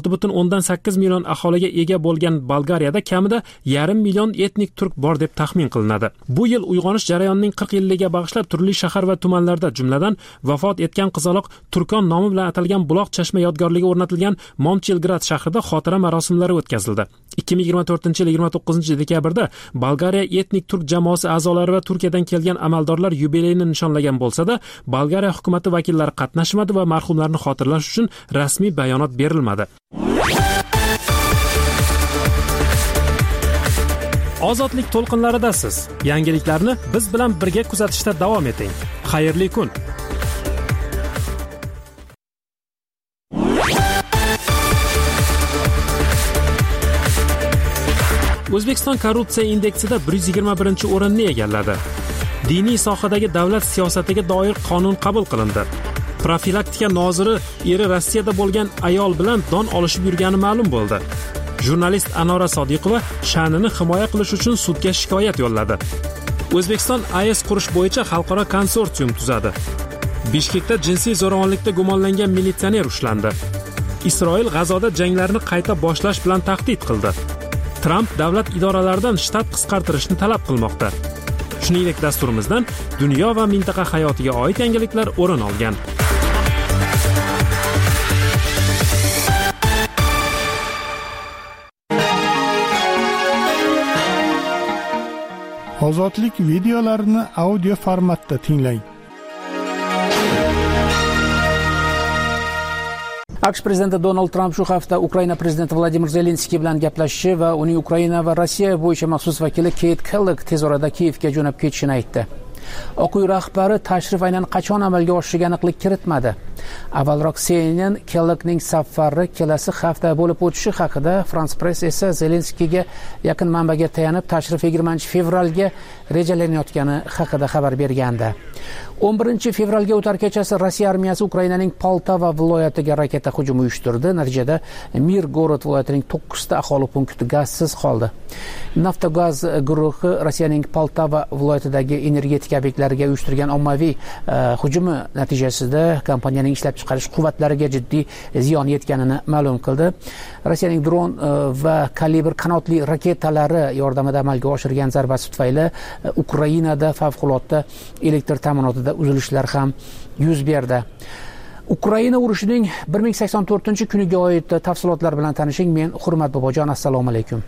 6,8 million aholiga ega bo'lgan Bolgariyada kamida 1,5 million etnik turk bor deb taxmin qilinadi. Bu yil uyg'onish jarayonining 40 yilligiga bag'ishlab turli shahar va tumanlarda, jumladan vafot etgan qizaloq Turkon nomi bilan atalgan buloq chashma yodgorligi o'rnatilgan Momchilgrad shahrida xotira marosimlari o'tkazildi. 2024-yil 29 dekabrda Bolgariya etnik turk jamoasi a'zolari va Turkiyadan kelgan amaldorlar yubileyini nishonlagan bo'lsa-da, Bolgariya hukumatı vakillari qatnashmadi va marhumlarni xotirlash uchun rasmiy bayonot berilmadi. Ozodlik to'lqinlaridasiz. Yangiliklarni biz bilan birga kuzatishda davom eting. Xayrli kun. O'zbekiston korrupsiya indeksida 121-o'rinni egalladi. Diniy sohadagi davlat siyosatiga doir qonun qabul qilindi. Profilaktika noziri eri Rossiyada bo'lgan ayol bilan don olishib yurgani ma'lum bo'ldi. Jurnalist Anora Sodiqova sha'nini himoya qilish uchun sudga shikoyat yo'lladi. O'zbekiston AES qurish bo'yicha xalqaro konsorsium tuzadi. Bishkekda jinsiy zo'ravonlikda gumonlangan militsioner ushlandi. Isroil G'azoda janglarni qayta boshlash bilan tahdid qildi. Tramp davlat idoralaridan shtat qisqartirishni talab qilmoqda. Shuningdek, dasturimizdan dunyo va mintaqa hayotiga oid yangiliklar o'rin olgan. Ozodlik videolarini audio formatda tinglang. AQSh prezidenti Donald Tramp shu hafta Ukraina prezidenti Vladimir Zelenskiy bilan gaplashishi va uning Ukraina va Rossiya bo'yicha maxsus vakili Keyt Kellogg tez orada Kiyevga jo'nab ketishini aytdi. Oq uy rahbari tashrif aynan qachon amalga oshishiga aniqlik kiritmadi. Avvalroq CNN Kelloggning safari kelasi hafta bo'lib o'tishi haqida, France Press esa Zelenskiyga yaqin manbaga tayanib tashrif 20-fevralga rejalanayotgani haqida xabar bergandi. 11-fevralga o'tar kechasi Rossiya armiyasi Ukrainaning Poltava viloyatiga raketa hujumi uyushtirdi. Natijada Mirgorod viloyatining 9 ta aholi punkti gazsiz qoldi. Naftogaz guruhi Rossiyaning Poltava viloyatidagi energetika obyektlariga uyushtirgan ommaviy hujumi natijasida kompaniyaning ishlab chiqarish quvvatlariga jiddiy ziyon yetganini ma'lum qildi. Rossiyaning dron va kalibr qanotli raketalari yordamida amalga oshirgan zarbasi tufayli Ukrainada favqulodda elektr ta'minotida uzilishlar ham yuz berdi. Ukraina urushining 1084-kuniga oid tafsilotlar bilan tanishing. Men Hurmat Bobojon, assalomu alaykum.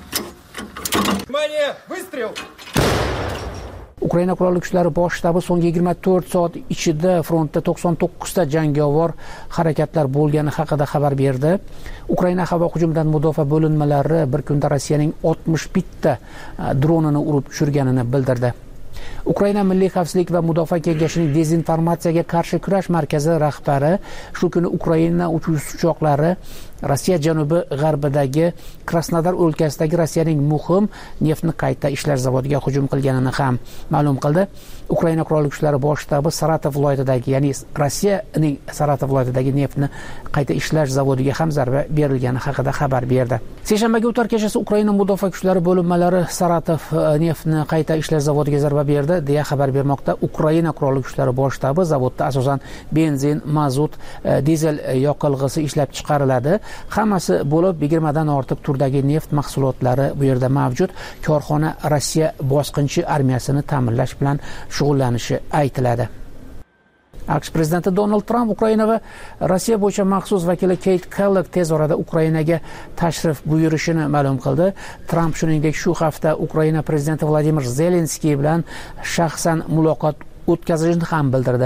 Ukraina qurolli kuchlari bosh shtabi so'nggi 24 soat ichida frontda 99 ta jangovar harakatlar bo'lgani haqida xabar berdi. Ukraina havo hujumidan mudofaa bo'linmalari bir kunda Rossiyaning 61 ta dronini urib tushirganini bildirdi. Ukraina Milliy xavfsizlik va mudofaa kengashining dezinformatsiyaga qarshi kurash markazi rahbari shu kuni Ukraina uchoqlari Rossiya janubi g'arbidagi Krasnodar o'lkasidagi Rossiyaning muhim neftni qayta ishlash zavodiga hujum qilganini ham ma'lum qildi. Ukraina qurolli kuchlari bosh shtabi Saratov viloyatidagi, ya'ni Rossiyaning Saratov viloyatidagi neftni qayta ishlash zavodiga ham zarba berilgani haqida xabar berdi. Seshanbaga o'tar kechasi Ukraina mudofaa kuchlari bo'linmalari Saratov neftni qayta ishlash zavodiga zarba berdi deya xabar bermoqda. Ukraina qurolli kuchlari bosh shtabi zavodda asosan benzin, mazut, dizel yoqilg'isi ishlab chiqariladi. Hammasi bo'lib 20 dan ortiq turdagi neft mahsulotlari bu yerda mavjud. Korxona Rossiya bosqinchi armiyasini ta'minlash bilan shug'ullanishi aytiladi. AQSh prezidenti Donald Tramp Ukraina va Rossiya bo'yicha maxsus vakili Keyt Kellogg tez orada Ukrainaga tashrif buyurishini ma'lum qildi. Tramp shuningdek shu hafta Ukraina prezidenti Vladimir Zelenskiy bilan shaxsan muloqot o'tkazishini ham bildirdi.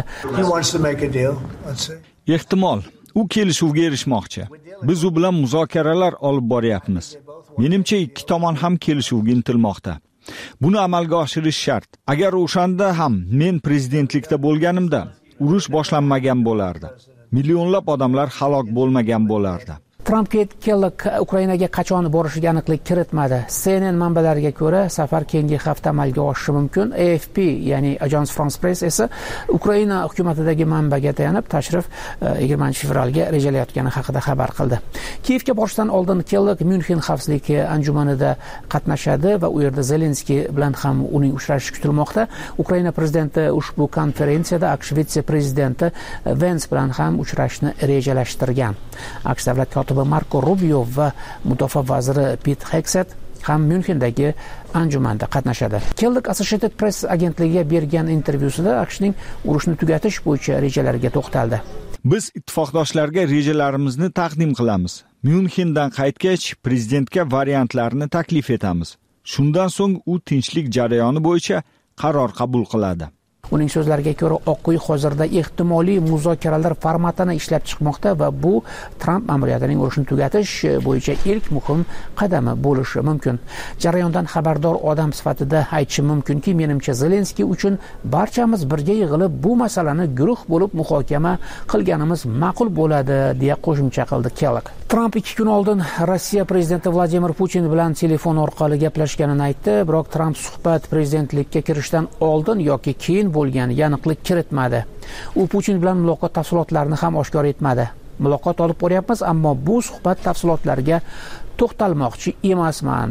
Ehtimol u kelishuvga erishmoqchi. Biz u bilan muzokaralar olib boryapmiz. Menimcha ikki tomon ham kelishuvga intilmoqda. Buni amalga oshirish shart. Agar o'shanda ham men prezidentlikda bo'lganimda, urush boshlanmagan bo'lardi. Millionlab odamlar halok bo'lmagan bo'lardi. Tramp Kellogg Ukrainaga qachon borishiga aniqlik kiritmadi. CNN manbalariga ko'ra, safar keyingi hafta amalga oshishi mumkin. AFP, ya'ni Agence France Presse esa Ukraina hukumatidagi manbaga tayanib, tashrif 20-fevralga rejalayotgani haqida xabar qildi. Kiyevga borishdan oldin Kellogg München xavfsizlik anjumanida qatnashadi va u yerda Zelenskiy bilan ham uning uchrashishi kutilmoqda. Ukraina prezidenti ushbu konferensiyada AQSh vitse-prezidenti Vance bilan ham uchrashishni rejalashtirgan. AQSh davlat kotibi Marko Rubio va mudofaa vaziri Pete Hegseth ham Myunxendagi anjumanda qatnashadi. Kellik Associated Press agentligiga bergan intervyusida AQShning urushni tugatish bo'yicha rejalariga to'xtaldi. Biz ittifoqdoshlarga rejalarimizni taqdim qilamiz. Myunxendan qaytgach, prezidentga variantlarni taklif etamiz. Shundan so'ng u tinchlik jarayoni bo'yicha qaror qabul qiladi. Uning so'zlariga ko'ra, Oq uy hozirda ehtimoliy muzokaralar formatini ishlab chiqmoqda va bu Tramp ma'muriyatining urushni tugatish bo'yicha ilk muhim qadami bo'lishi mumkin. Jarayondan xabardor odam sifatida aytishim mumkinki, menimcha Zelenskiy uchun barchamiz birga yig'ilib bu masalani guruh bo'lib muhokama qilganimiz ma'qul bo'ladi, deya qo'shimcha qildi Kellogg. Tramp 2 kun oldin Rossiya prezidenti Vladimir Putin bilan telefon orqali gaplashganini aytdi, biroq Tramp suhbat prezidentlikka kirishdan oldin yoki keyin bo'lgan aniqlik kiritmadi. U Putin bilan muloqot tafsilotlarini ham oshkor etmadi. Muloqot olib boryapmiz, ammo bu suhbat tafsilotlariga to'xtalmoqchi emasman.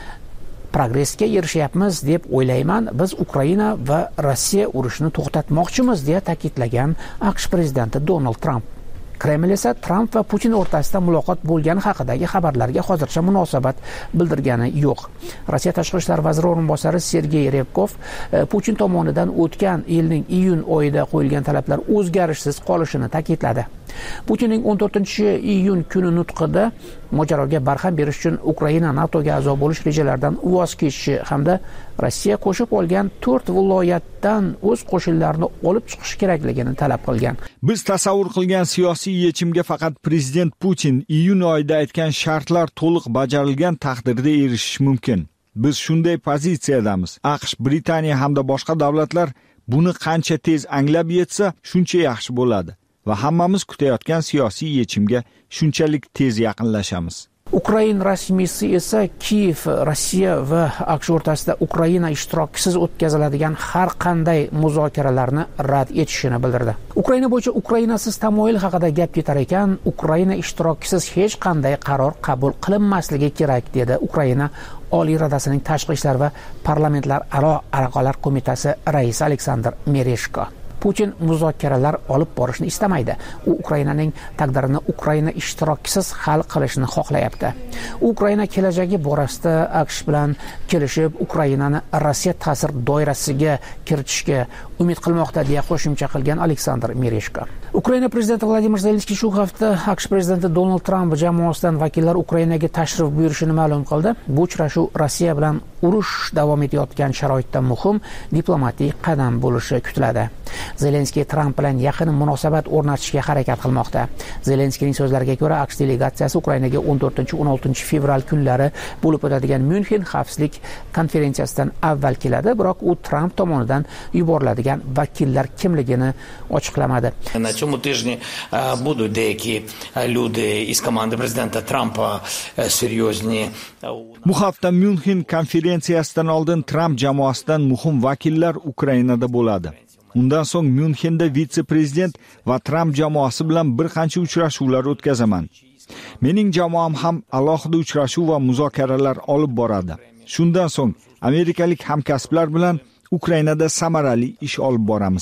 Progressga erishyapmiz deb o'ylayman. Biz Ukraina va Rossiya urushini to'xtatmoqchimiz, deya ta'kidlagan AQSh prezidenti Donald Tramp. Kreml esa Tramp va Putin o'rtasida muloqot bo'lgani haqidagi xabarlarga hozircha munosabat bildirgani yo'q. Rossiya tashqi ishlar vaziri o'rinbosari Sergey Ryabkov Putin tomonidan o'tgan yilning iyun oyida qo'yilgan talablar o'zgarishsiz qolishini ta'kidladi. Putinning 14-iyun kuni nutqida mojaroga barham berish uchun Ukraina NATOga a'zo bo'lish rejalaridan voz kechishi hamda Rossiya qo'shib olgan 4 viloyatdan o'z qo'shinlarini olib chiqish kerakligini talab qilgan. Biz tasavvur qilgan siyosiy yechimga faqat prezident Putin iyun oyida aytgan shartlar to'liq bajarilgan taqdirda erishish mumkin. Biz shunday pozitsiyadamiz. AQSh, Britaniya hamda boshqa davlatlar buni qancha tez anglab yetsa, shuncha yaxshi bo'ladi. Va hammamiz kutayotgan siyosiy yechimga shunchalik tez yaqinlashamiz. Ukraina rasmiysi esa Kiyev, Rossiya va AQSh o'rtasida Ukraina ishtirokisiz o'tkaziladigan har qanday muzokaralarni rad etishini bildirdi. Ukraina bo'yicha Ukrainasiz tamoyil haqida gap ketar ekan, Ukraina ishtirokisiz hech qanday qaror qabul qilinmasligi kerak, dedi Ukraina Oliy Radasining Tashqi ishlar va parlamentlar aro aloqalar qo'mitasi raisi Aleksandr Mereshko. Putin muzokaralar olib borishni istamaydi. U Ukrainaning taqdirini Ukraina ishtirokisiz hal qilishni xohlayapti. Ukraina kelajagi borasida AQSh bilan kelishib, Ukrainani Rossiya ta'sir doirasiga kiritishga umid qilmoqda, deya qo'shimcha qilgan Aleksandr Mereshko. Ukraina prezidenti Vladimir Zelenskiy shu hafta AQSh prezidenti Donald Tramp jamoasidan vakillar Ukrainaga tashrif buyurishini ma'lum qildi. Bu uchrashuv Rossiya bilan urush davom etayotgan sharoitda muhim diplomatik qadam bo'lishi kutiladi. Zelenskiy Tramp bilan yaqin munosabat o'rnatishga harakat qilmoqda. Zelenskiyning so'zlariga ko'ra, AQSh delegatsiyasi Ukrainaga 14-16 fevral kunlari bo'lib o'tadigan Myunxen xavfsizlik konferensiyasidan avval keladi, biroq u Tramp tomonidan yuboriladigan vakillar kimligini ochiqlamadi. На цьому тижні будуть деякі люди із команди президента Трампа серйозні. Bu hafta Myunxen konferensiyasidan oldin Tramp jamoasidan muhim vakillar Ukrainada bo'ladi. Undan so'ng Myunxenda vitse-prezident va Tramp jamoasi bilan bir qancha uchrashuvlar o'tkazaman. Mening jamoam ham alohida uchrashuv va muzokaralar olib boradi. Shundan so'ng amerikalik hamkasblar bilan Ukrainada samarali ish olib boramiz.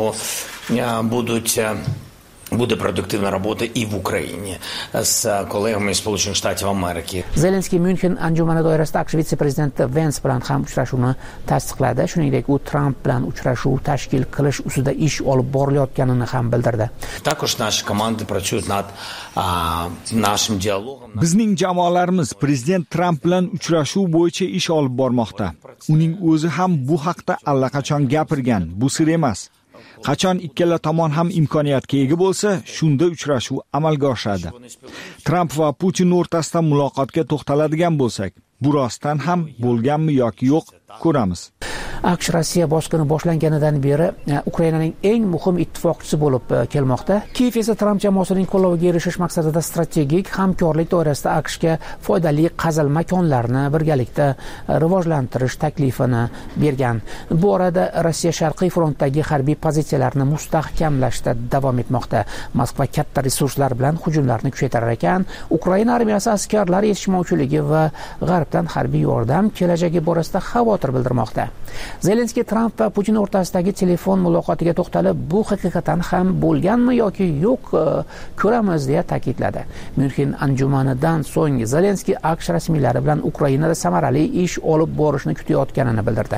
Буде продуктивна робота і в Україні з колегами з Сполучених Штатів Америки. Zelenskiy Myunxen anjumani doirasida AQSh vitse-prezidenti Vance bilan ham uchrashuvni tasdiqladi. Shuningdek, u Tramp bilan uchrashuv tashkil qilish ustida ish olib borilayotganini ham bildirdi. Також наші команди працюють над нашим диалогом. Bizning jamoalarimiz prezident Tramp bilan uchrashuv bo'yicha ish olib bormoqda. Uning o'zi ham bu haqda allaqachon gapirgan. Bu sir emas. Qachon ikkala tomon ham imkoniyatga ega bo'lsa, shunda uchrashuv amalga oshadi. Tramp va Putin o'rtasida muloqotga to'xtaladigan bo'lsak, bu rostdan ham bo'lganmi yoki yo'q, ko'ramiz. AQSh Rossiya bosqini boshlanganidan beri Ukrainaning eng muhim ittifoqchisi bo'lib kelmoqda. Kiyev esa Tramp jamoasining qo'lloviga erishish maqsadida strategik hamkorlik doirasida AQShga foydali qazilma konlarni birgalikda rivojlantirish taklifini bergan. Bu orada Rossiya Sharqiy frontdagi harbiy pozitsiyalarni mustahkamlashda davom etmoqda. Moskva katta resurslar bilan hujumlarni kuchaytirar ekan, Ukraina armiyasi askarlar yetishmovchiligi va g'arbdan harbiy yordam kelajagi borasida xavotir bildirmoqda. Zelenskiy Tramp va Putin o'rtasidagi telefon muloqotiga to'xtalib, bu haqiqatan ham bo'lganmi yoki yo'q ko'ramiz deya ta'kidladi. Myunxen anjumanidan so'ng Zelenskiy AQSh rasmiylari bilan Ukrainada samarali ish olib borishni kutayotganini bildirdi.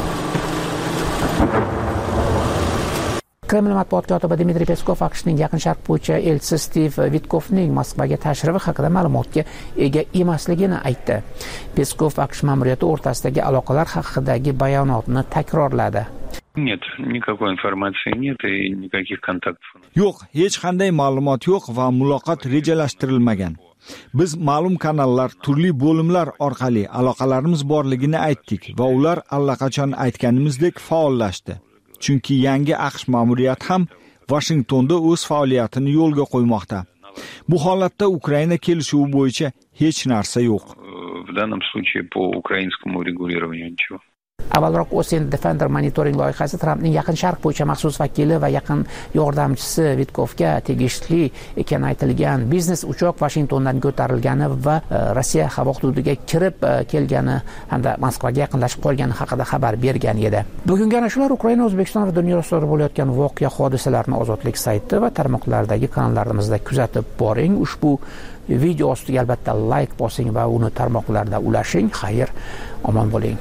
Kreml matbuot kotibi Dmitriy Peskov AQShning Yaqin Sharq bo'yicha elchisi Stiv Vitkovning Moskvaga tashrifi haqida ma'lumotga ega emasligini aytdi. Peskov AQSh ma'muriyati o'rtasidagi aloqalar haqidagi bayonotni takrorladi. Нет, никакой информации нет и никаких контактов. Yo'q, hech qanday ma'lumot yo'q va muloqot rejalashtirilmagan. Biz ma'lum kanallar, turli bo'limlar orqali aloqalarimiz borligini aytdik va ular allaqachon aytganimizdek faollashdi. Chunki yangi AQSh ma'muriyati ham Washingtonda o'z faoliyatini yo'lga qo'ymoqda. Bu holatda Ukraina kelishuvi bo'yicha hech narsa yo'q. В данном случае по украинскому урегулированию ничего. Avvalroq Ocean Defender monitoring loyihasi Trampning Yaqin Sharq bo'yicha maxsus vakili va yaqin yordamchisi Vitkovga tegishli ekani aytilgan biznes uchoq Washingtondan ko'tarilgani va Rossiya havo hududiga kirib kelgani hamda Moskvaga yaqinlashib qolgani haqida xabar bergan edi. Bugungi ana shular Ukraina, O'zbekiston va dunyo sodir bo'layotgan voqea hodisalarni Ozodlik sayti va tarmoqlardagi kanallarimizda kuzatib boring. Ushbu video ostiga albatta like bosing va uni tarmoqlarda ulashing. Xayr, omon bo'ling.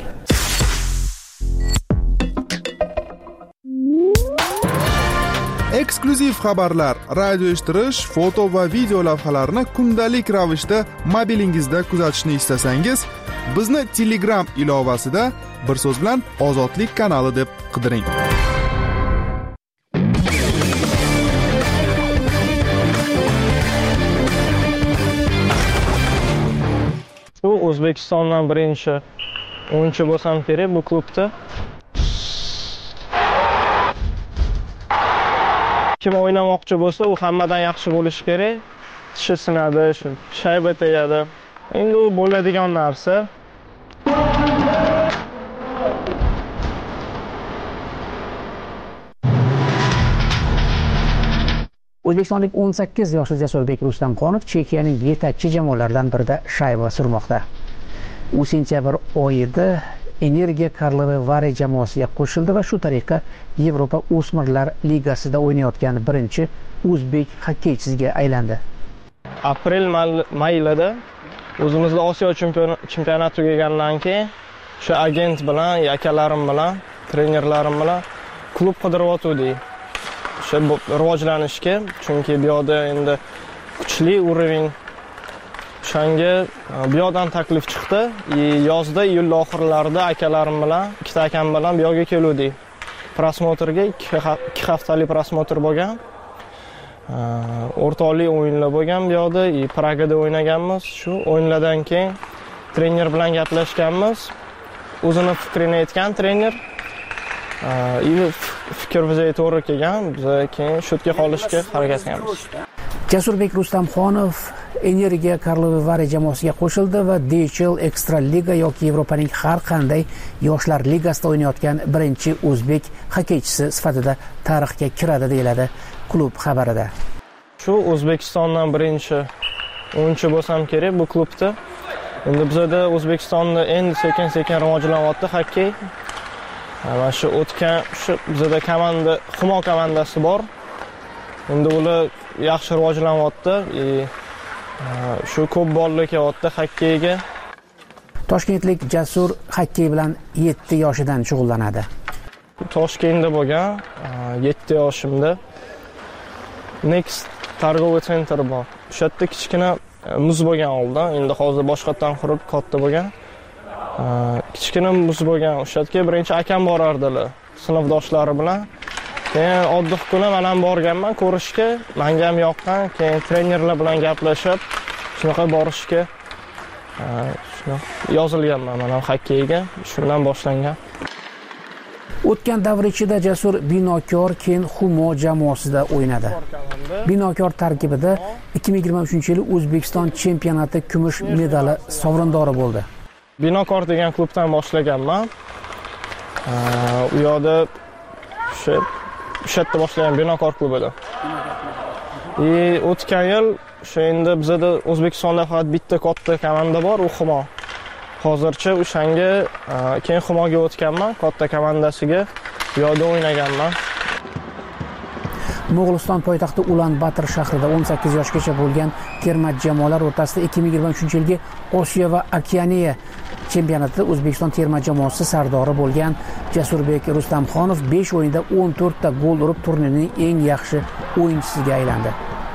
Eksklyuziv xabarlar, radio eshittirish, foto va video lavhalarni kundalik ravishda mobilingizda kuzatishni istasangiz, bizni Telegram ilovasida bir so'z bilan Ozodlik kanali deb qidiring. Shu O'zbekistondan birinchi o'yinchi bo'lsam kerak bu klubda. Kim o'ynamoqchi bo'lsa, u hammadan yaxshi bo'lishi kerak. Tishi sinadi, shu shayba tegadi. Endi u bo'ladigan narsa. O'zbekistonlik 18 yoshli Jasurbek Rustamxonov Chexiyaning yetakchi jamoalaridan birida shayba surmoqda. U sentyabr oyida Energiya Karlovy Vary jamoasiga qo'shildi va shu tariqa Yevropa O'smirlar Ligasida o'ynayotgan birinchi o'zbek xokkeychisiga aylandi. Aprel mayida o'zimizda Osiyo chempionati tugagandan keyin shu agent bilan, akalarim bilan, trenerlarim bilan klub qidiryotgandik. O'sha rivojlanishga, chunki bu yerda endi kuchli urovень Shanga bu yerdan taklif chiqdi. Yozda, iyul oxirlarida akalarim bilan, ikkita akam bilan bu yerga keldik. Prosmotrga 2 haftalik prosmotr bo'lgan. O'rtoqlik o'yinlar bo'lgan bu yerda, Pragada o'ynaganmiz. Shu o'yinlardan keyin trener bilan gaplashganmiz. O'zini fikrini aytgan trener. Fikr bizga to'g'ri kelgan. Biz keyin shutga qolishga harakat qilamiz. Jasurbek Rustamxonov Energiya Karlovy Vary jamoasiga qo'shildi va DCL Extra Liga yoki Yevropaning har qanday yoshlar ligasida o'ynayotgan birinchi o'zbek xokkeychisi sifatida tarixga kiradi deyiladi klub xabarida. Shu O'zbekistondan birinchi o'yinchi bo'lsam kerak bu klubda. Endi bizda O'zbekistonda endi sekin-sekin rivojlanyapti xokkey. Va shu o'tgan bizda komanda, Humo komandasi bor. Endi ular yaxshi rivojlanyapti. Shu ko'p bolalar kelyapti xokkeyga. Toshkentlik Jasur xokkey bilan 7 yoshidan shug'ullanadi. Toshkentda bo'lgan 7 yoshimda Next targoviy sentr bor. O'sha yerda kichkina muz bo'lgan oldin, endi hozir boshqatdan qurib katta bo'lgan. Kichkina muz bo'lgan. O'sha yerga birinchi akam borardilar, sinfdoshlari bilan. Keyin oddiy kuni men ham borganman ko'rishga, menga ham yoqqan. Keyin trenerlar bilan gaplashib, shunaqa borishga yozilganman men ham xokkeyga. Shundan boshlangan. O'tgan davr ichida Jasur Binokor keyin Humo jamoasida o'ynadi. Binokor tarkibida 2023-yil O'zbekiston chempionati kumush medali sovrindori bo'ldi. Binokor degan klubdan boshlaganman. U yerda o'sha yerda boshlagan Binokor klubida. O'tgan yil o'sha endi bizda O'zbekistonda faqat bitta katta komanda bor, u Humo. hozircha o'shanga keyin Xumoga o'tganman, katta komandasiga, bu yerda o'ynaganman. Mo'g'uliston poytaxti Ulan-Bator shahrida 18 yoshgacha bo'lgan terma jamoalar o'rtasida 2023-yilgi Osiyo va Okeaniya chempionatida O'zbekiston terma jamoasi sardori bo'lgan Jasurbek Rustamxonov 5 o'yinda 14 ta gol urib turnirning eng yaxshi o'yinchisiga aylandi.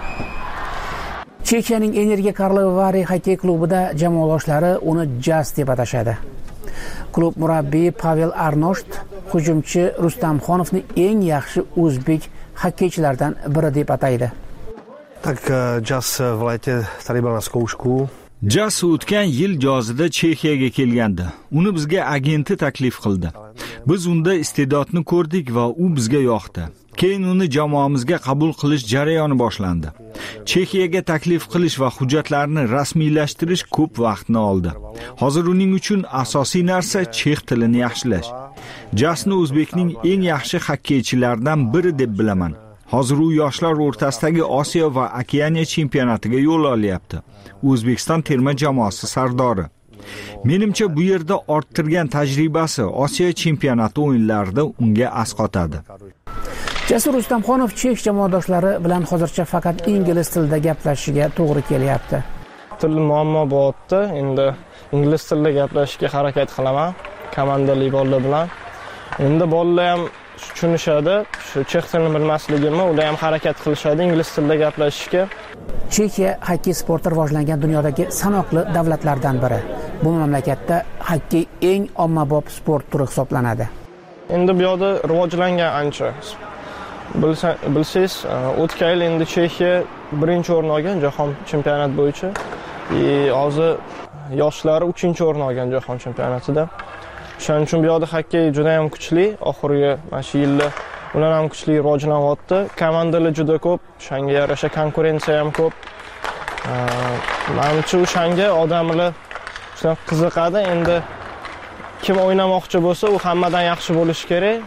Chexiyaning Energiya Karlovari xokkey klubida jamoadoshlari uni Jaz deb atashadi. Klub murabbiyi Pavel Arnosht hujumchi Rustamxonovni eng yaxshi o'zbek xokkeychilardan biri deb ataydi. Tak Jaz v lete tady byl na zkoušku. Jaz o'tgan yil yozida Chexiyaga kelgandi. Uni bizga agenti taklif qildi. Biz unda iste'dodni ko'rdik va u bizga yoqdi. Keyin uni jamoamizga qabul qilish jarayoni boshlandi. Chexiyaga taklif qilish va hujjatlarni rasmiylashtirish ko'p vaqtni oldi. Hozir uning uchun asosiy narsa chex tilini yaxshilash. Jasni o'zbekning eng yaxshi xokkeychilaridan biri deb bilaman. Hozir u yoshlar o'rtasidagi Osiyo va Okeaniya chempionatiga yo'l olyapti. O'zbekiston terma jamoasi sardori. Menimcha bu yerda orttirgan tajribasi Osiyo chempionati o'yinlarida unga asqotadi. Jasur Rustamxonov chex jamoadoshlari bilan hozircha faqat ingliz tilida gaplashishiga to'g'ri kelyapti. Til muammo bo'lyapti. Endi ingliz tilida gaplashishga harakat qilaman komandali bolalar bilan. Endi bolalar ham tushunishadi. Shu chex tilini bilmasligimni ular ham harakat qilishadi ingliz tilida gaplashishga. Chexiya xokkey sporti rivojlangan dunyodagi sanoqli davlatlardan biri. Bu mamlakatda xokkey eng ommabop sport turi hisoblanadi. Endi bu yerda rivojlangan ancha. Bilsangiz, o'tgan yil endi Chexiya birinchi o'rin olgan jahon chempionati bo'yicha. Hozir yoshlari 3-o'rin olgan jahon chempionatida. Shuning uchun bu yerda xokkey juda ham kuchli, oxirgi mana shu yilda ular ham kuchli rivojlanyapti. Komandalar juda ko'p, shunga yarasha konkurensiya ham ko'p. Menimcha o'shanga odamlar juda qiziqadi. Endi kim o'ynamoqchi bo'lsa, u hammadan yaxshi bo'lishi kerak.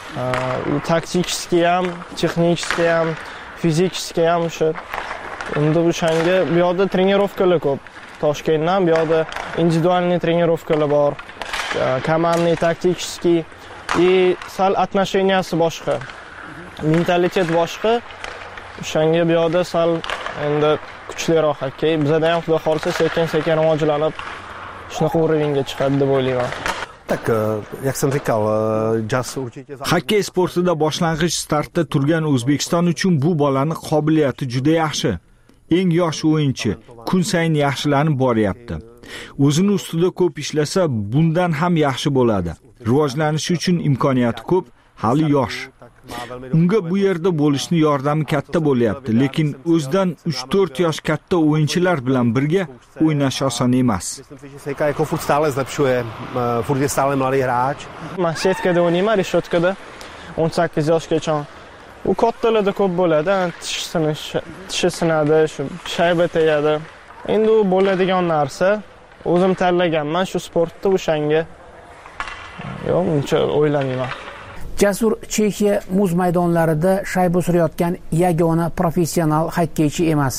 Taktikiskiy ham, texnikiskiy ham, fizikiskiy ham shu. Endi o'shanga bu yerda trenirovkalar ko'p. Toshkentdan bu yerda individualniy trenirovkalar bor. Komandniy, taktikiskiy sal отношенияsi boshqa. Mentalitet boshqa. O'shanga bu yerda sal endi kuchliroq xokkey. Bizda ham xudo xolsa sekin-sekin rivojlanib shunaqa o'ringa chiqadi deb o'ylayman. Tak, jak jsem říkal, Jaz určitě... Xokkey sportida boshlang'ich startda turgan O'zbekiston uchun bu bolani qobiliyati juda yaxshi. Eng yosh o'yinchi, kun sayin yaxshilanib boryapti. O'zini ustida ko'p ishlasa, bundan ham yaxshi bo'ladi. Rivojlanishi uchun imkoniyati ko'p, hali yosh. Unga bu yerda bo'lishni yordami katta bo'lyapti, lekin o'zidan 3-4 yosh katta o'yinchilar bilan birga o'ynash oson emas. Jako furt stále zlepšuje, furt je stále mladý hráč. Men setkada o'ynayman, reshotkada 18 yoshgacha. U kattalarda ko'p bo'ladi, tishi sinadi, shu shayba tegadi. Endi u bo'ladigan narsa. O'zim tanlaganman shu sportda o'shanga. Yo'q, uncha o'ylamayman. Jasur Chexiya muz maydonlarida shayba surayotgan yagona professional xokkeychi emas.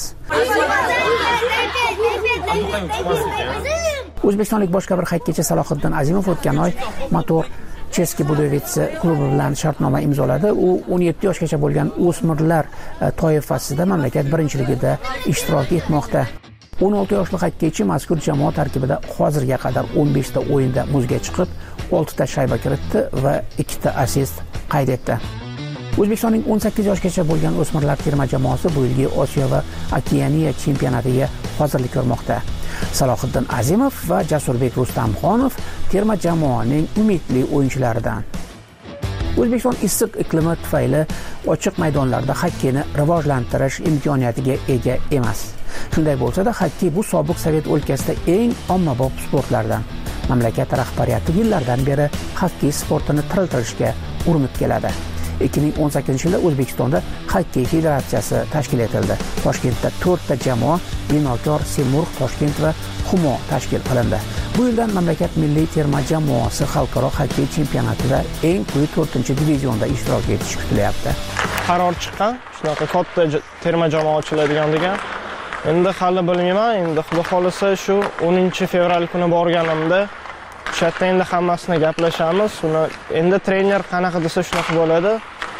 O'zbekistonlik boshqa bir xokkeychi Salohiddin Azimov o'tgan oy Motor Cheski Budovitsi klubi bilan shartnoma imzoladi. U 17 yoshgacha bo'lgan o'smirlar toifasida mamlakat birinchiligida ishtirok etmoqda. 16 yoshli xokkeychi mazkur jamoa tarkibida hozirga qadar 15 ta o'yinda muzga chiqib, 6 ta shayba kiritdi va 2 ta assist qayd etdi. O'zbekistonning 18 yoshgacha bo'lgan o'smirlar terma jamoasi bu yilgi Osiyo va Okeaniya chempionatiga hozirlik ko'rmoqda. Salohiddin Azimov va Jasurbek Rustamxonov terma jamoaning umidli o'yinchilaridan. O'zbekiston issiq iqlimi tufayli ochiq maydonlarda xokkeyni rivojlantirish imkoniyatiga ega emas. Shunday bo'lsa-da, xokkey bu sobiq Sovet o'lkasida eng ommabop sportlardan. Mamlakat rahbariyati yillardan beri xokkey sportini tiriltirishga urinib keladi. 2018-yilda O'zbekistonda xokkey federatsiyasi tashkil etildi. Toshkentda 4 ta jamoa, Binokor, Semurg', Toshkent va Xumo tashkil qilindi. Bu yildan mamlakat milliy terma jamoasi xalqaro xokkey chempionatida eng quyi 4-divizionda ishtirok etishi kutilyapti. Qaror chiqqan, shunaqa katta terma jamoa ochiladigan degan. Endi hali bilmayman, endi xudo xolisa shu 10 fevral kuni borganimda o'sha yerda endi hammasini gaplashamiz. Uni endi trener qanaqa desa shunaqa bo'ladi.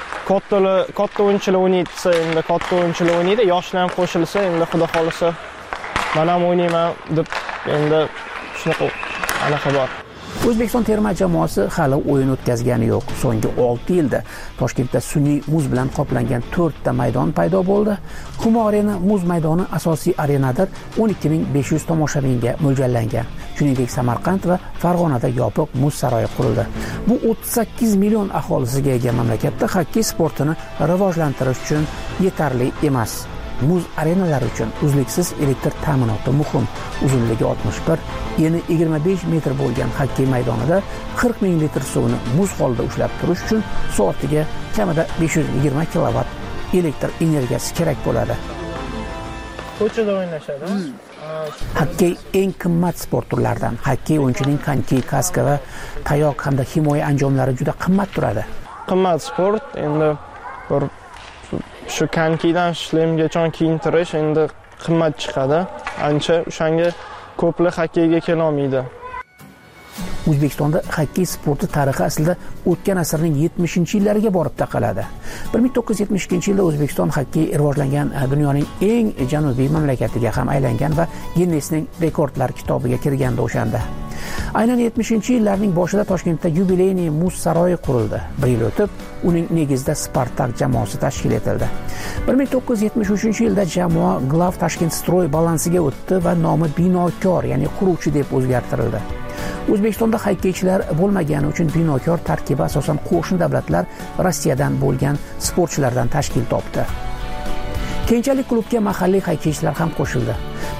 Katta o'yinchilar o'ynaydi, endi katta o'yinchilar o'ynaydi, yoshlar ham qo'shilsa, endi xudo xolisa men ham o'ynayman deb endi shunaqa anaqa bor. O'zbekiston terma jamoasi hali o'yin o'tkazgani yo'q. So'nggi 6 yilda Toshkentda sun'iy muz bilan qoplangan 4 ta maydon paydo bo'ldi. Humo Arena muz maydoni asosiy arenadir, 12500 tomoshabinga mo'ljallangan. Shuningdek, Samarqand va Farg'onada yopiq muz saroyi qurildi. Bu 38 million aholisiga ega mamlakatda xokkey sportini rivojlantirish uchun yetarli emas. Muz arenalari uchun uzluksiz elektr ta'minoti muhim. Uzunligi 61, eni 25 metr bo'lgan xokkey maydonida 40 ming litr suvni muz holida ushlab turish uchun soatiga kamida 520 kilovatt elektr energiyasi kerak bo'ladi. Ko'chada o'ynashadi. Xokkey eng qimmat sport turlaridan. Xokkey o'yinchining konki, kaska va tayoq hamda himoya anjomlari juda qimmat turadi. Qimmat sport, endi bir shu konkidan shlemgacha kiyintirish endi qimmat chiqadi. Ancha o'shanga ko'plar xokkeyga kela olmaydi. O'zbekistonda xokkey sporti tarixi aslida o'tgan asrning 70-yillariga borib taqaladi. 1972-yilda O'zbekiston xokkey rivojlangan dunyoning eng janubiy mamlakatiga ham aylangan va Ginnesning rekordlar kitobiga kirganda o'shanda. Aynan 70-yillarning boshida Toshkentda yubileyniy muz saroyi qurildi. 1 yil o'tib, uning negizida Spartak jamoasi tashkil etildi. 1973-yilda jamoa Glav Tashkent Stroy balansiga o'tdi va nomi Binokor, ya'ni quruvchi deb o'zgartirildi. O'zbekistonda xokkeychilar bo'lmagani uchun Binokor tarkibi asosan qo'shni davlatlar Rossiyadan bo'lgan sportchilardan tashkil topdi. Keyinchalik klubga mahalliy xokkeychilar ham qo'shildi.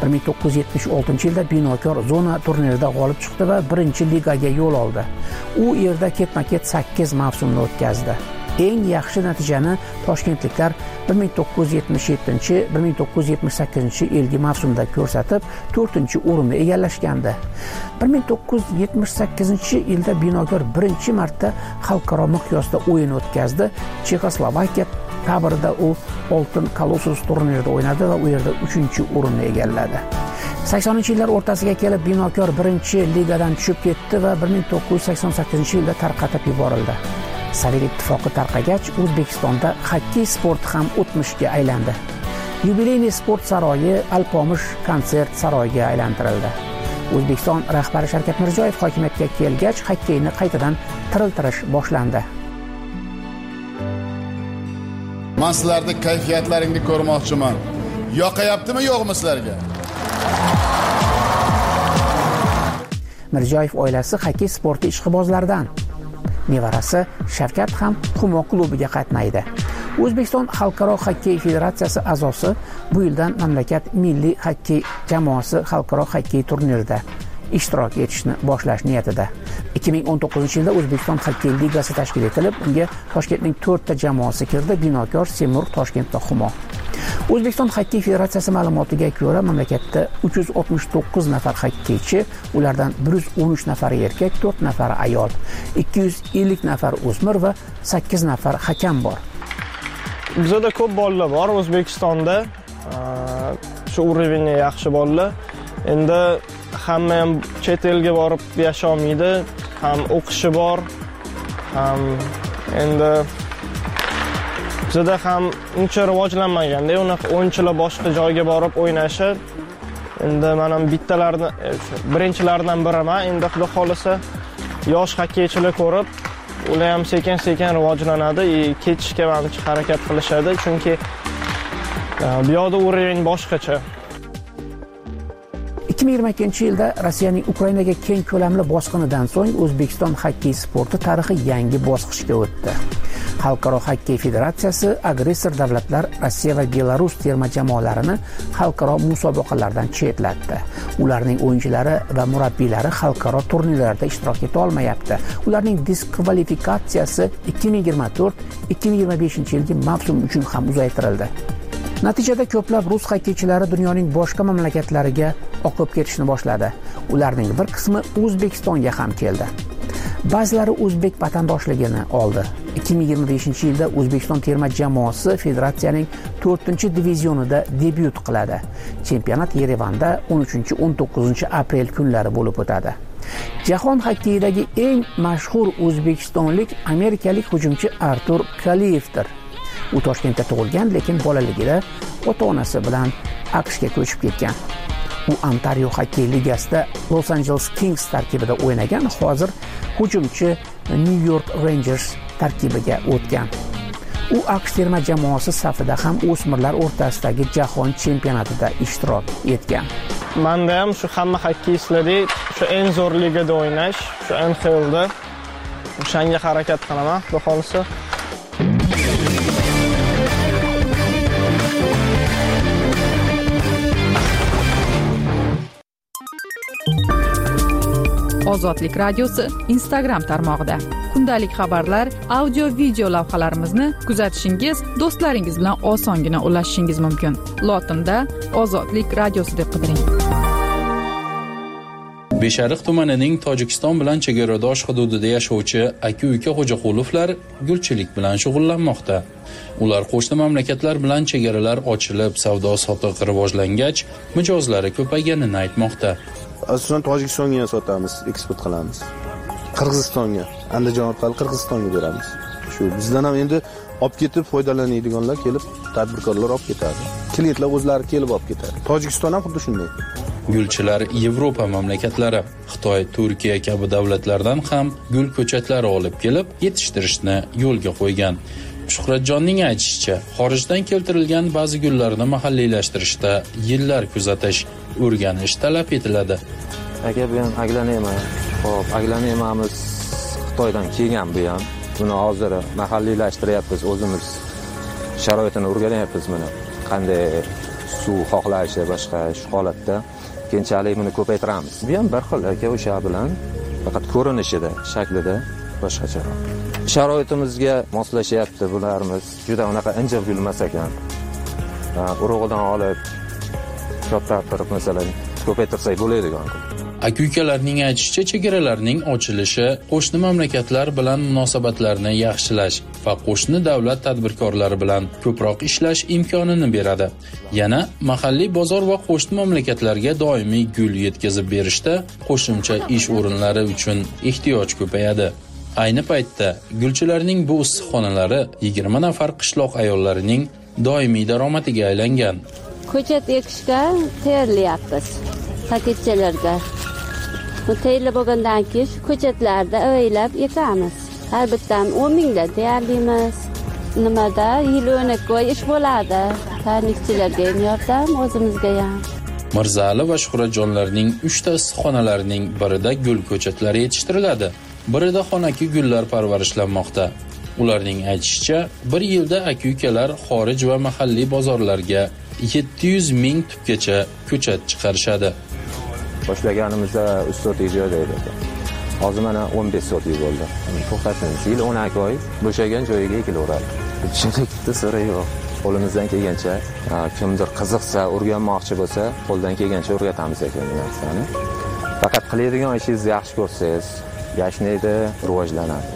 1976-yilda Binokor zona turnirida g'olib chiqdi va 1-ligaga yo'l oldi. U yerda ketma-ket 8 mavsumni o'tkazdi. Eng yaxshi natijani toshkentliklar 1977-1978-yilgi mavsumda ko'rsatib, 4-o'rinni egallashgandi. 1978-yilda Binokor birinchi marta xalqaro miqyosda o'yin o'tkazdi. Chexoslovakiya tabrida u Oltin Kolossus turnirida o'ynadi va u yerda 3-o'rinni egalladi. 80-yillar o'rtasiga kelib Binokor 1-ligadan tushib ketdi va 1988-yilda tarqatib yuborildi. Sovet ittifoqi tarqagach, O'zbekistonda xokkey sporti ham o'tmishga aylandi. Yubileyniy sport saroyi Alpomish konsert saroyiga aylantirildi. O'zbekiston rahbari Shavkat Mirziyoyev hokimiyatga kelgach, xokkeyni qaytadan tiriltirish boshlandi. Men sizlarning kayfiyatlaringni ko'rmoqchiman. Yoqayaptimi, yo'qmi sizlarga? Mirziyoyev oilasi xokkey sporti ishqibozlaridan. Nevarasi Shavkat ham Humo klubiga qatnaydi. O'zbekiston Xalqaro xokkey federatsiyasi a'zosi bu yildan mamlakat milliy xokkey jamoasi xalqaro xokkey turnirida ishtirok etishni boshlash niyatida. 2019-yilda O'zbekiston xokkey ligasi tashkil etilib, unga Toshkentning 4 ta jamoasi kirdi: Binokor, Semur, Toshkent va Humo. O'zbekiston xokkey federatsiyasi ma'lumotiga ko'ra, mamlakatda 369 nafar xokkeychi, ulardan 113 nafari erkak, 4 nafari ayol, 250 nafar o'smir va 8 nafar hakam bor. Bizda ko'p bolalar bor O'zbekistonda. Shu urovni yaxshi bolalar. Endi hamma ham chet elga borib yasha olmaydi, ham o'qishi bor, ham endi bizda ham uncha rivojlanmaganda, unaqa o'yinchilar boshqa joyga borib o'ynashi. Endi men ham bittalardan, birinchilardan biriman. Endi xudo xolisa yosh xokkeychilar ko'rib, ular ham sekin-sekin rivojlanadi, ketishga menimcha harakat qilishadi, chunki bu yoqda urovень boshqacha. 2022-yilda Rossiyaning Ukrainaga keng ko'lamli bosqinidan so'ng O'zbekiston xokkey sporti tarixi yangi bosqichga o'tdi. Xalqaro xokkey federatsiyasi agressor davlatlar Rossiya va Belarus terma jamoalarini xalqaro musobaqalardan chetlatdi. Ularning o'yinchilari va murabbiylari xalqaro turnirlarda ishtirok eta olmayapti. Ularning diskvalifikatsiyasi 2024-2025-yilgi mavsum uchun ham uzaytirildi. Natijada ko'plab rus xokkeychilari dunyoning boshqa mamlakatlariga oqib ketishni boshladi. Ularning bir qismi O'zbekistonga ham keldi. Ba'zilari o'zbek vatandoshligini oldi. 2025-yilda O'zbekiston terma jamoasi federatsiyaning 4-divizionida debyut qiladi. Chempionat Yerevanda 13-19 aprel kunlari bo'lib o'tadi. Jahon xokkeyidagi eng mashhur o'zbekistonlik amerikalik hujumchi Artur Kaliyevdir. U Toshkentda tug'ilgan, lekin bolaligida ota-onasi bilan AQShga ko'chib ketgan. U Ontario xokkey ligasida Los Angeles Kings tarkibida o'ynagan, hozir hujumchi New York Rangers tarkibiga o'tgan. U AQSh terma jamoasi safida ham o'smirlar o'rtasidagi jahon chempionatida ishtirok etgan. Menda ham shu hamma xokkeyistlardek shu eng zo'r ligada o'ynash, shu NHLda o'shanga harakat qilaman, xudo xolisa. Ozodlik radiosi Instagram tarmog'ida kundalik xabarlar, audio video lavhalarimizni kuzatishingiz, do'stlaringiz bilan osongina ulashishingiz mumkin. Lotinda Ozodlik radiosi deb qidiring. Beshariq tumanining Tojikiston bilan chegaradosh hududida yashovchi aka-uka Xo'jaqulovlar gulchilik bilan shug'ullanmoqda. Ular qo'shni mamlakatlar bilan chegaralar ochilib, savdo-sotiq rivojlangach, mijozlari ko'payganini aytmoqda. Asosan Tojikistonga sotamiz, eksport qilamiz. Qirg'izistonga, Andijon orqali Qirg'izistonga beramiz. Shu bizdan ham endi olib ketib foydalanadiganlar kelib, tadbirkorlar olib ketadi. Klientlar o'zlari kelib olib ketadi. Tojikiston ham xuddi shunday. Gulchilar Yevropa mamlakatlari, Xitoy, Turkiya kabi davlatlardan ham gul ko'chatlari olib kelib, yetishtirishni yo'lga qo'ygan. Shuhratjonning aytishicha, xorijdan keltirilgan ba'zi gullarni mahalliylashtirishda yillar kuzatish, o'rganish talab etiladi. Aka, bu ham aglanema. Xo'p, aglanemamiz Xitoydan kelgan bu ham. Buni hozir mahalliylashtiryapmiz, o'zimiz sharoitini o'rganyapmiz buni. Qanday suv xohlashi, boshqa shu holatda keyinchalik buni ko'paytiramiz. Bu ham bir xil aka, o'sha bilan faqat ko'rinishida, shaklida boshqacha. Sharoitimizga moslashyapti bularimiz. Juda unaqa injiq gulmas ekan. Urug'idan olib kattaroq masalan ko'paytirsak bo'ladigan. Aka-ukalarning aytishicha, chegaralarning ochilishi qo'shni mamlakatlar bilan munosabatlarni yaxshilash va qo'shni davlat tadbirkorlari bilan ko'proq ishlash imkonini beradi. Yana mahalliy bozor va qo'shni mamlakatlarga doimiy gul yetkazib berishda qo'shimcha ish o'rinlari uchun ehtiyoj ko'payadi. Ayni paytda gulchilarning bu issiqxonalari 20 nafar qishloq ayollarining doimiy daromadiga aylangan. Ko'chat ekishga tayyorlayapmiz. Paketchalarga. Bu tayyorlab bo'lgandan keyin ko'chatlarda avaylab ekamiz. Har bittan 10 mingdan tayyorlaymiz. Nimada yil 12 oy ish bo'ladi. Tarnikchilarga ham yordam, o'zimizga ham. Mirzali va Shuhratjonlarning 3 ta issiqxonalarining birida gul ko'chatlari yetishtiriladi. Birida xonaki gullar parvarishlanmoqda. Ularning aytishicha, bir yilda aka-ukalar xorij va mahalliy bozorlarga 700 ming tubgacha ko'chat chiqarishadi. Boshlaganimizda 3 so'tlik joyda edi. Hozir mana 15 so'tlik bo'ldi. To'xtatamiz. Yil 12 oy bo'shagan joyiga ekilaveradi. Ichimlikda sira yo'q. Qo'limizdan kelgancha, kimdir qiziqsa, o'rganmoqchi bo'lsa, qo'ldan kelgancha o'rgatamiz ekan bu narsani. Faqat qiladigan ishingizni yaxshi ko'rsangiz, yashnaydi, rivojlanadi.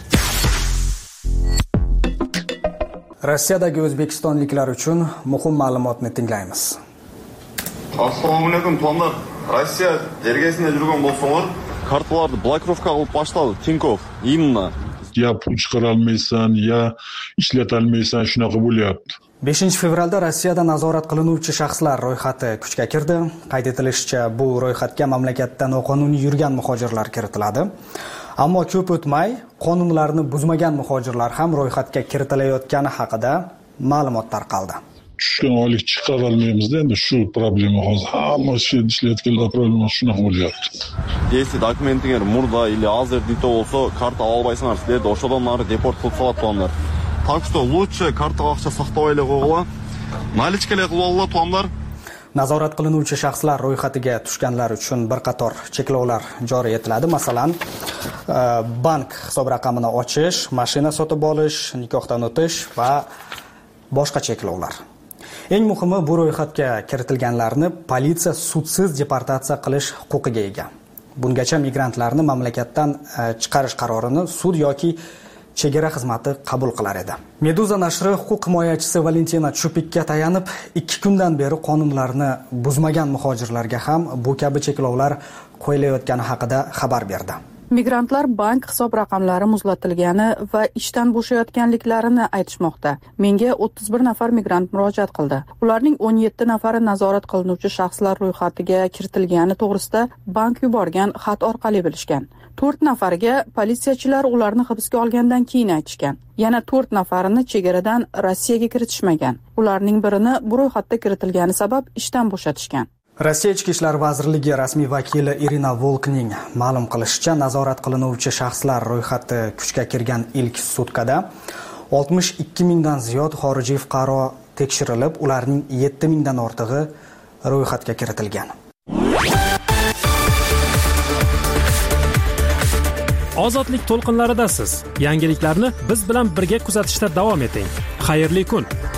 Rossiyadagi o'zbekistonliklar uchun muhim ma'lumotni tinglaymiz. Assalomu alaykum, tonlar. Rossiya dergasida yurgan bo'lsanglar, kartalarni blokировка qilib boshladi Tinkov. Imma ya pul chiqara olmaysan, ya ishlata olmaysan, shunaqa bo'lyapti. 5-fevralda Rossiyada nazorat qilinuvchi shaxslar ro'yxati kuchga kirdi. Qayd etilishicha, bu ro'yxatga mamlakatdan noqonuniy yurgan muhojirlar kiritiladi. Ammo ko'p o'tmay, qonunlarni buzmagan muhojirlar ham ro'yxatga kiritilayotgani haqida ma'lumot tarqaldi. Tushgan oylik chiqara olmaymiz-da, endi shu problema hozir. Hamma ishlayotganlar problema shunaqa bo'lyapti. Если dokumentinglar murda или hozir dito bo'lsa, karta olmaysanlar, sizlarni o'sha odamlarni deport qilib qo'yadilar. Так что лучше karta ақша saqlab olaylik o'g'il. Malichkalik qilib olinglar, tonlar. Nazorat qilinuvchi shaxslar ro'yxatiga tushganlar uchun bir qator cheklovlar joriy etiladi. Masalan, bank hisob raqamini ochish, mashina sotib olish, nikohdan o'tish va boshqa cheklovlar. Eng muhimi, bu ro'yxatga kiritilganlarni politsiya sudsiz deportatsiya qilish huquqiga ega. Bungacha migrantlarni mamlakatdan chiqarish qarorini sud yoki chegara xizmati qabul qilar edi. Meduza nashri huquq himoyachisi Valentina Chupikka tayanib, 2 kundan beri qonunlarni buzmagan muhojirlarga ham bu kabi cheklovlar qo'yilayotgani haqida xabar berdi. Migrantlar bank hisob raqamlari muzlatilgani va ishdan bo'shayotganliklarini aytishmoqda. Menga 31 nafar migrant murojaat qildi. Ularning 17 nafari nazorat qilinuvchi shaxslar ro'yxatiga kiritilgani to'g'risida bank yuborgan xat orqali bilishgan. 4 nafariga politsiyachilar ularni hibsga olgandan keyin aytishgan. Yana 4 nafarini chegaradan Rossiyaga kiritishmagan. Ularning birini bu ro'yxatda kiritilgani sabab ishdan bo'shatishgan. Rossiya Ichki ishlar vazirligi rasmiy vakili Irina Volkning ma'lum qilishicha, nazorat qilinuvchi shaxslar ro'yxati kuchga kirgan ilk sutkada 62 mingdan ziyod xorijiy fuqaro tekshirilib, ularning 7 mingdan ortig'i ro'yxatga kiritilgan. Ozodlik to'lqinlaridasiz. Yangiliklarni biz bilan birga kuzatishda davom eting. Xayrli kun.